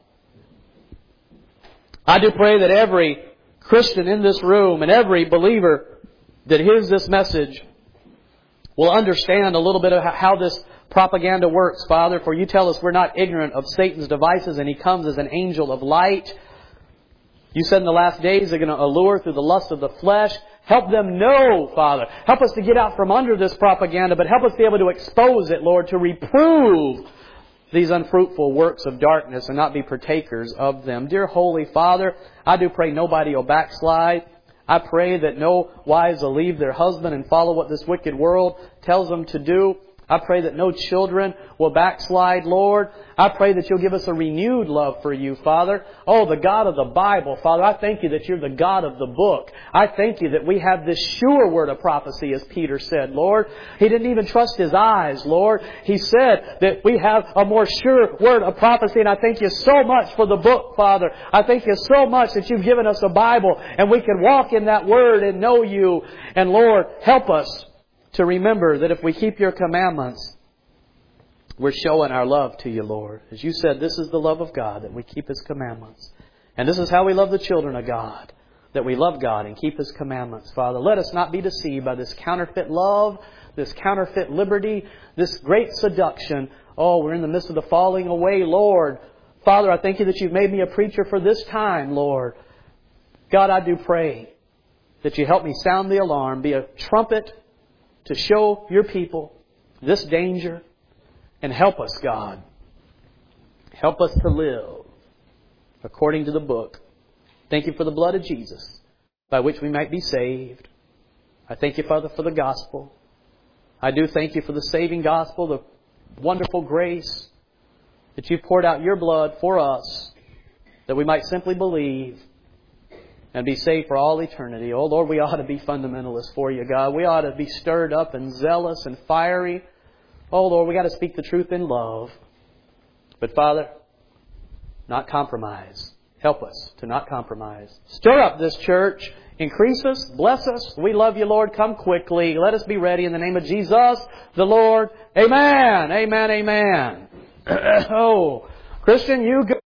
I do pray that every Christian in this room and every believer that hears this message will understand a little bit of how this propaganda works, Father. For You tell us we're not ignorant of Satan's devices and he comes as an angel of light. You said in the last days they're going to allure through the lust of the flesh. Help them know, Father. Help us to get out from under this propaganda, but help us be able to expose it, Lord, to reprove these unfruitful works of darkness and not be partakers of them. Dear Holy Father, I do pray nobody will backslide. I pray that no wives will leave their husband and follow what this wicked world tells them to do. I pray that no children will backslide, Lord. I pray that You'll give us a renewed love for You, Father. Oh, the God of the Bible, Father, I thank You that You're the God of the book. I thank You that we have this sure word of prophecy, as Peter said, Lord. He didn't even trust his eyes, Lord. He said that we have a more sure word of prophecy, and I thank You so much for the book, Father. I thank You so much that You've given us a Bible, and we can walk in that word and know You. And Lord, help us to remember that if we keep Your commandments, we're showing our love to You, Lord. As You said, this is the love of God, that we keep His commandments. And this is how we love the children of God, that we love God and keep His commandments. Father, let us not be deceived by this counterfeit love, this counterfeit liberty, this great seduction. Oh, we're in the midst of the falling away, Lord. Father, I thank You that You've made me a preacher for this time, Lord. God, I do pray that You help me sound the alarm, be a trumpet to show Your people this danger, and help us, God. Help us to live according to the book. Thank You for the blood of Jesus, by which we might be saved. I thank You, Father, for the gospel. I do thank You for the saving gospel, the wonderful grace that You poured out Your blood for us, that we might simply believe and be saved for all eternity. Oh, Lord, we ought to be fundamentalists for You, God. We ought to be stirred up and zealous and fiery. Oh, Lord, we got to speak the truth in love. But, Father, not compromise. Help us to not compromise. Stir up this church. Increase us. Bless us. We love You, Lord. Come quickly. Let us be ready in the name of Jesus, the Lord. Amen. Amen. Amen. Oh, Christian, you go.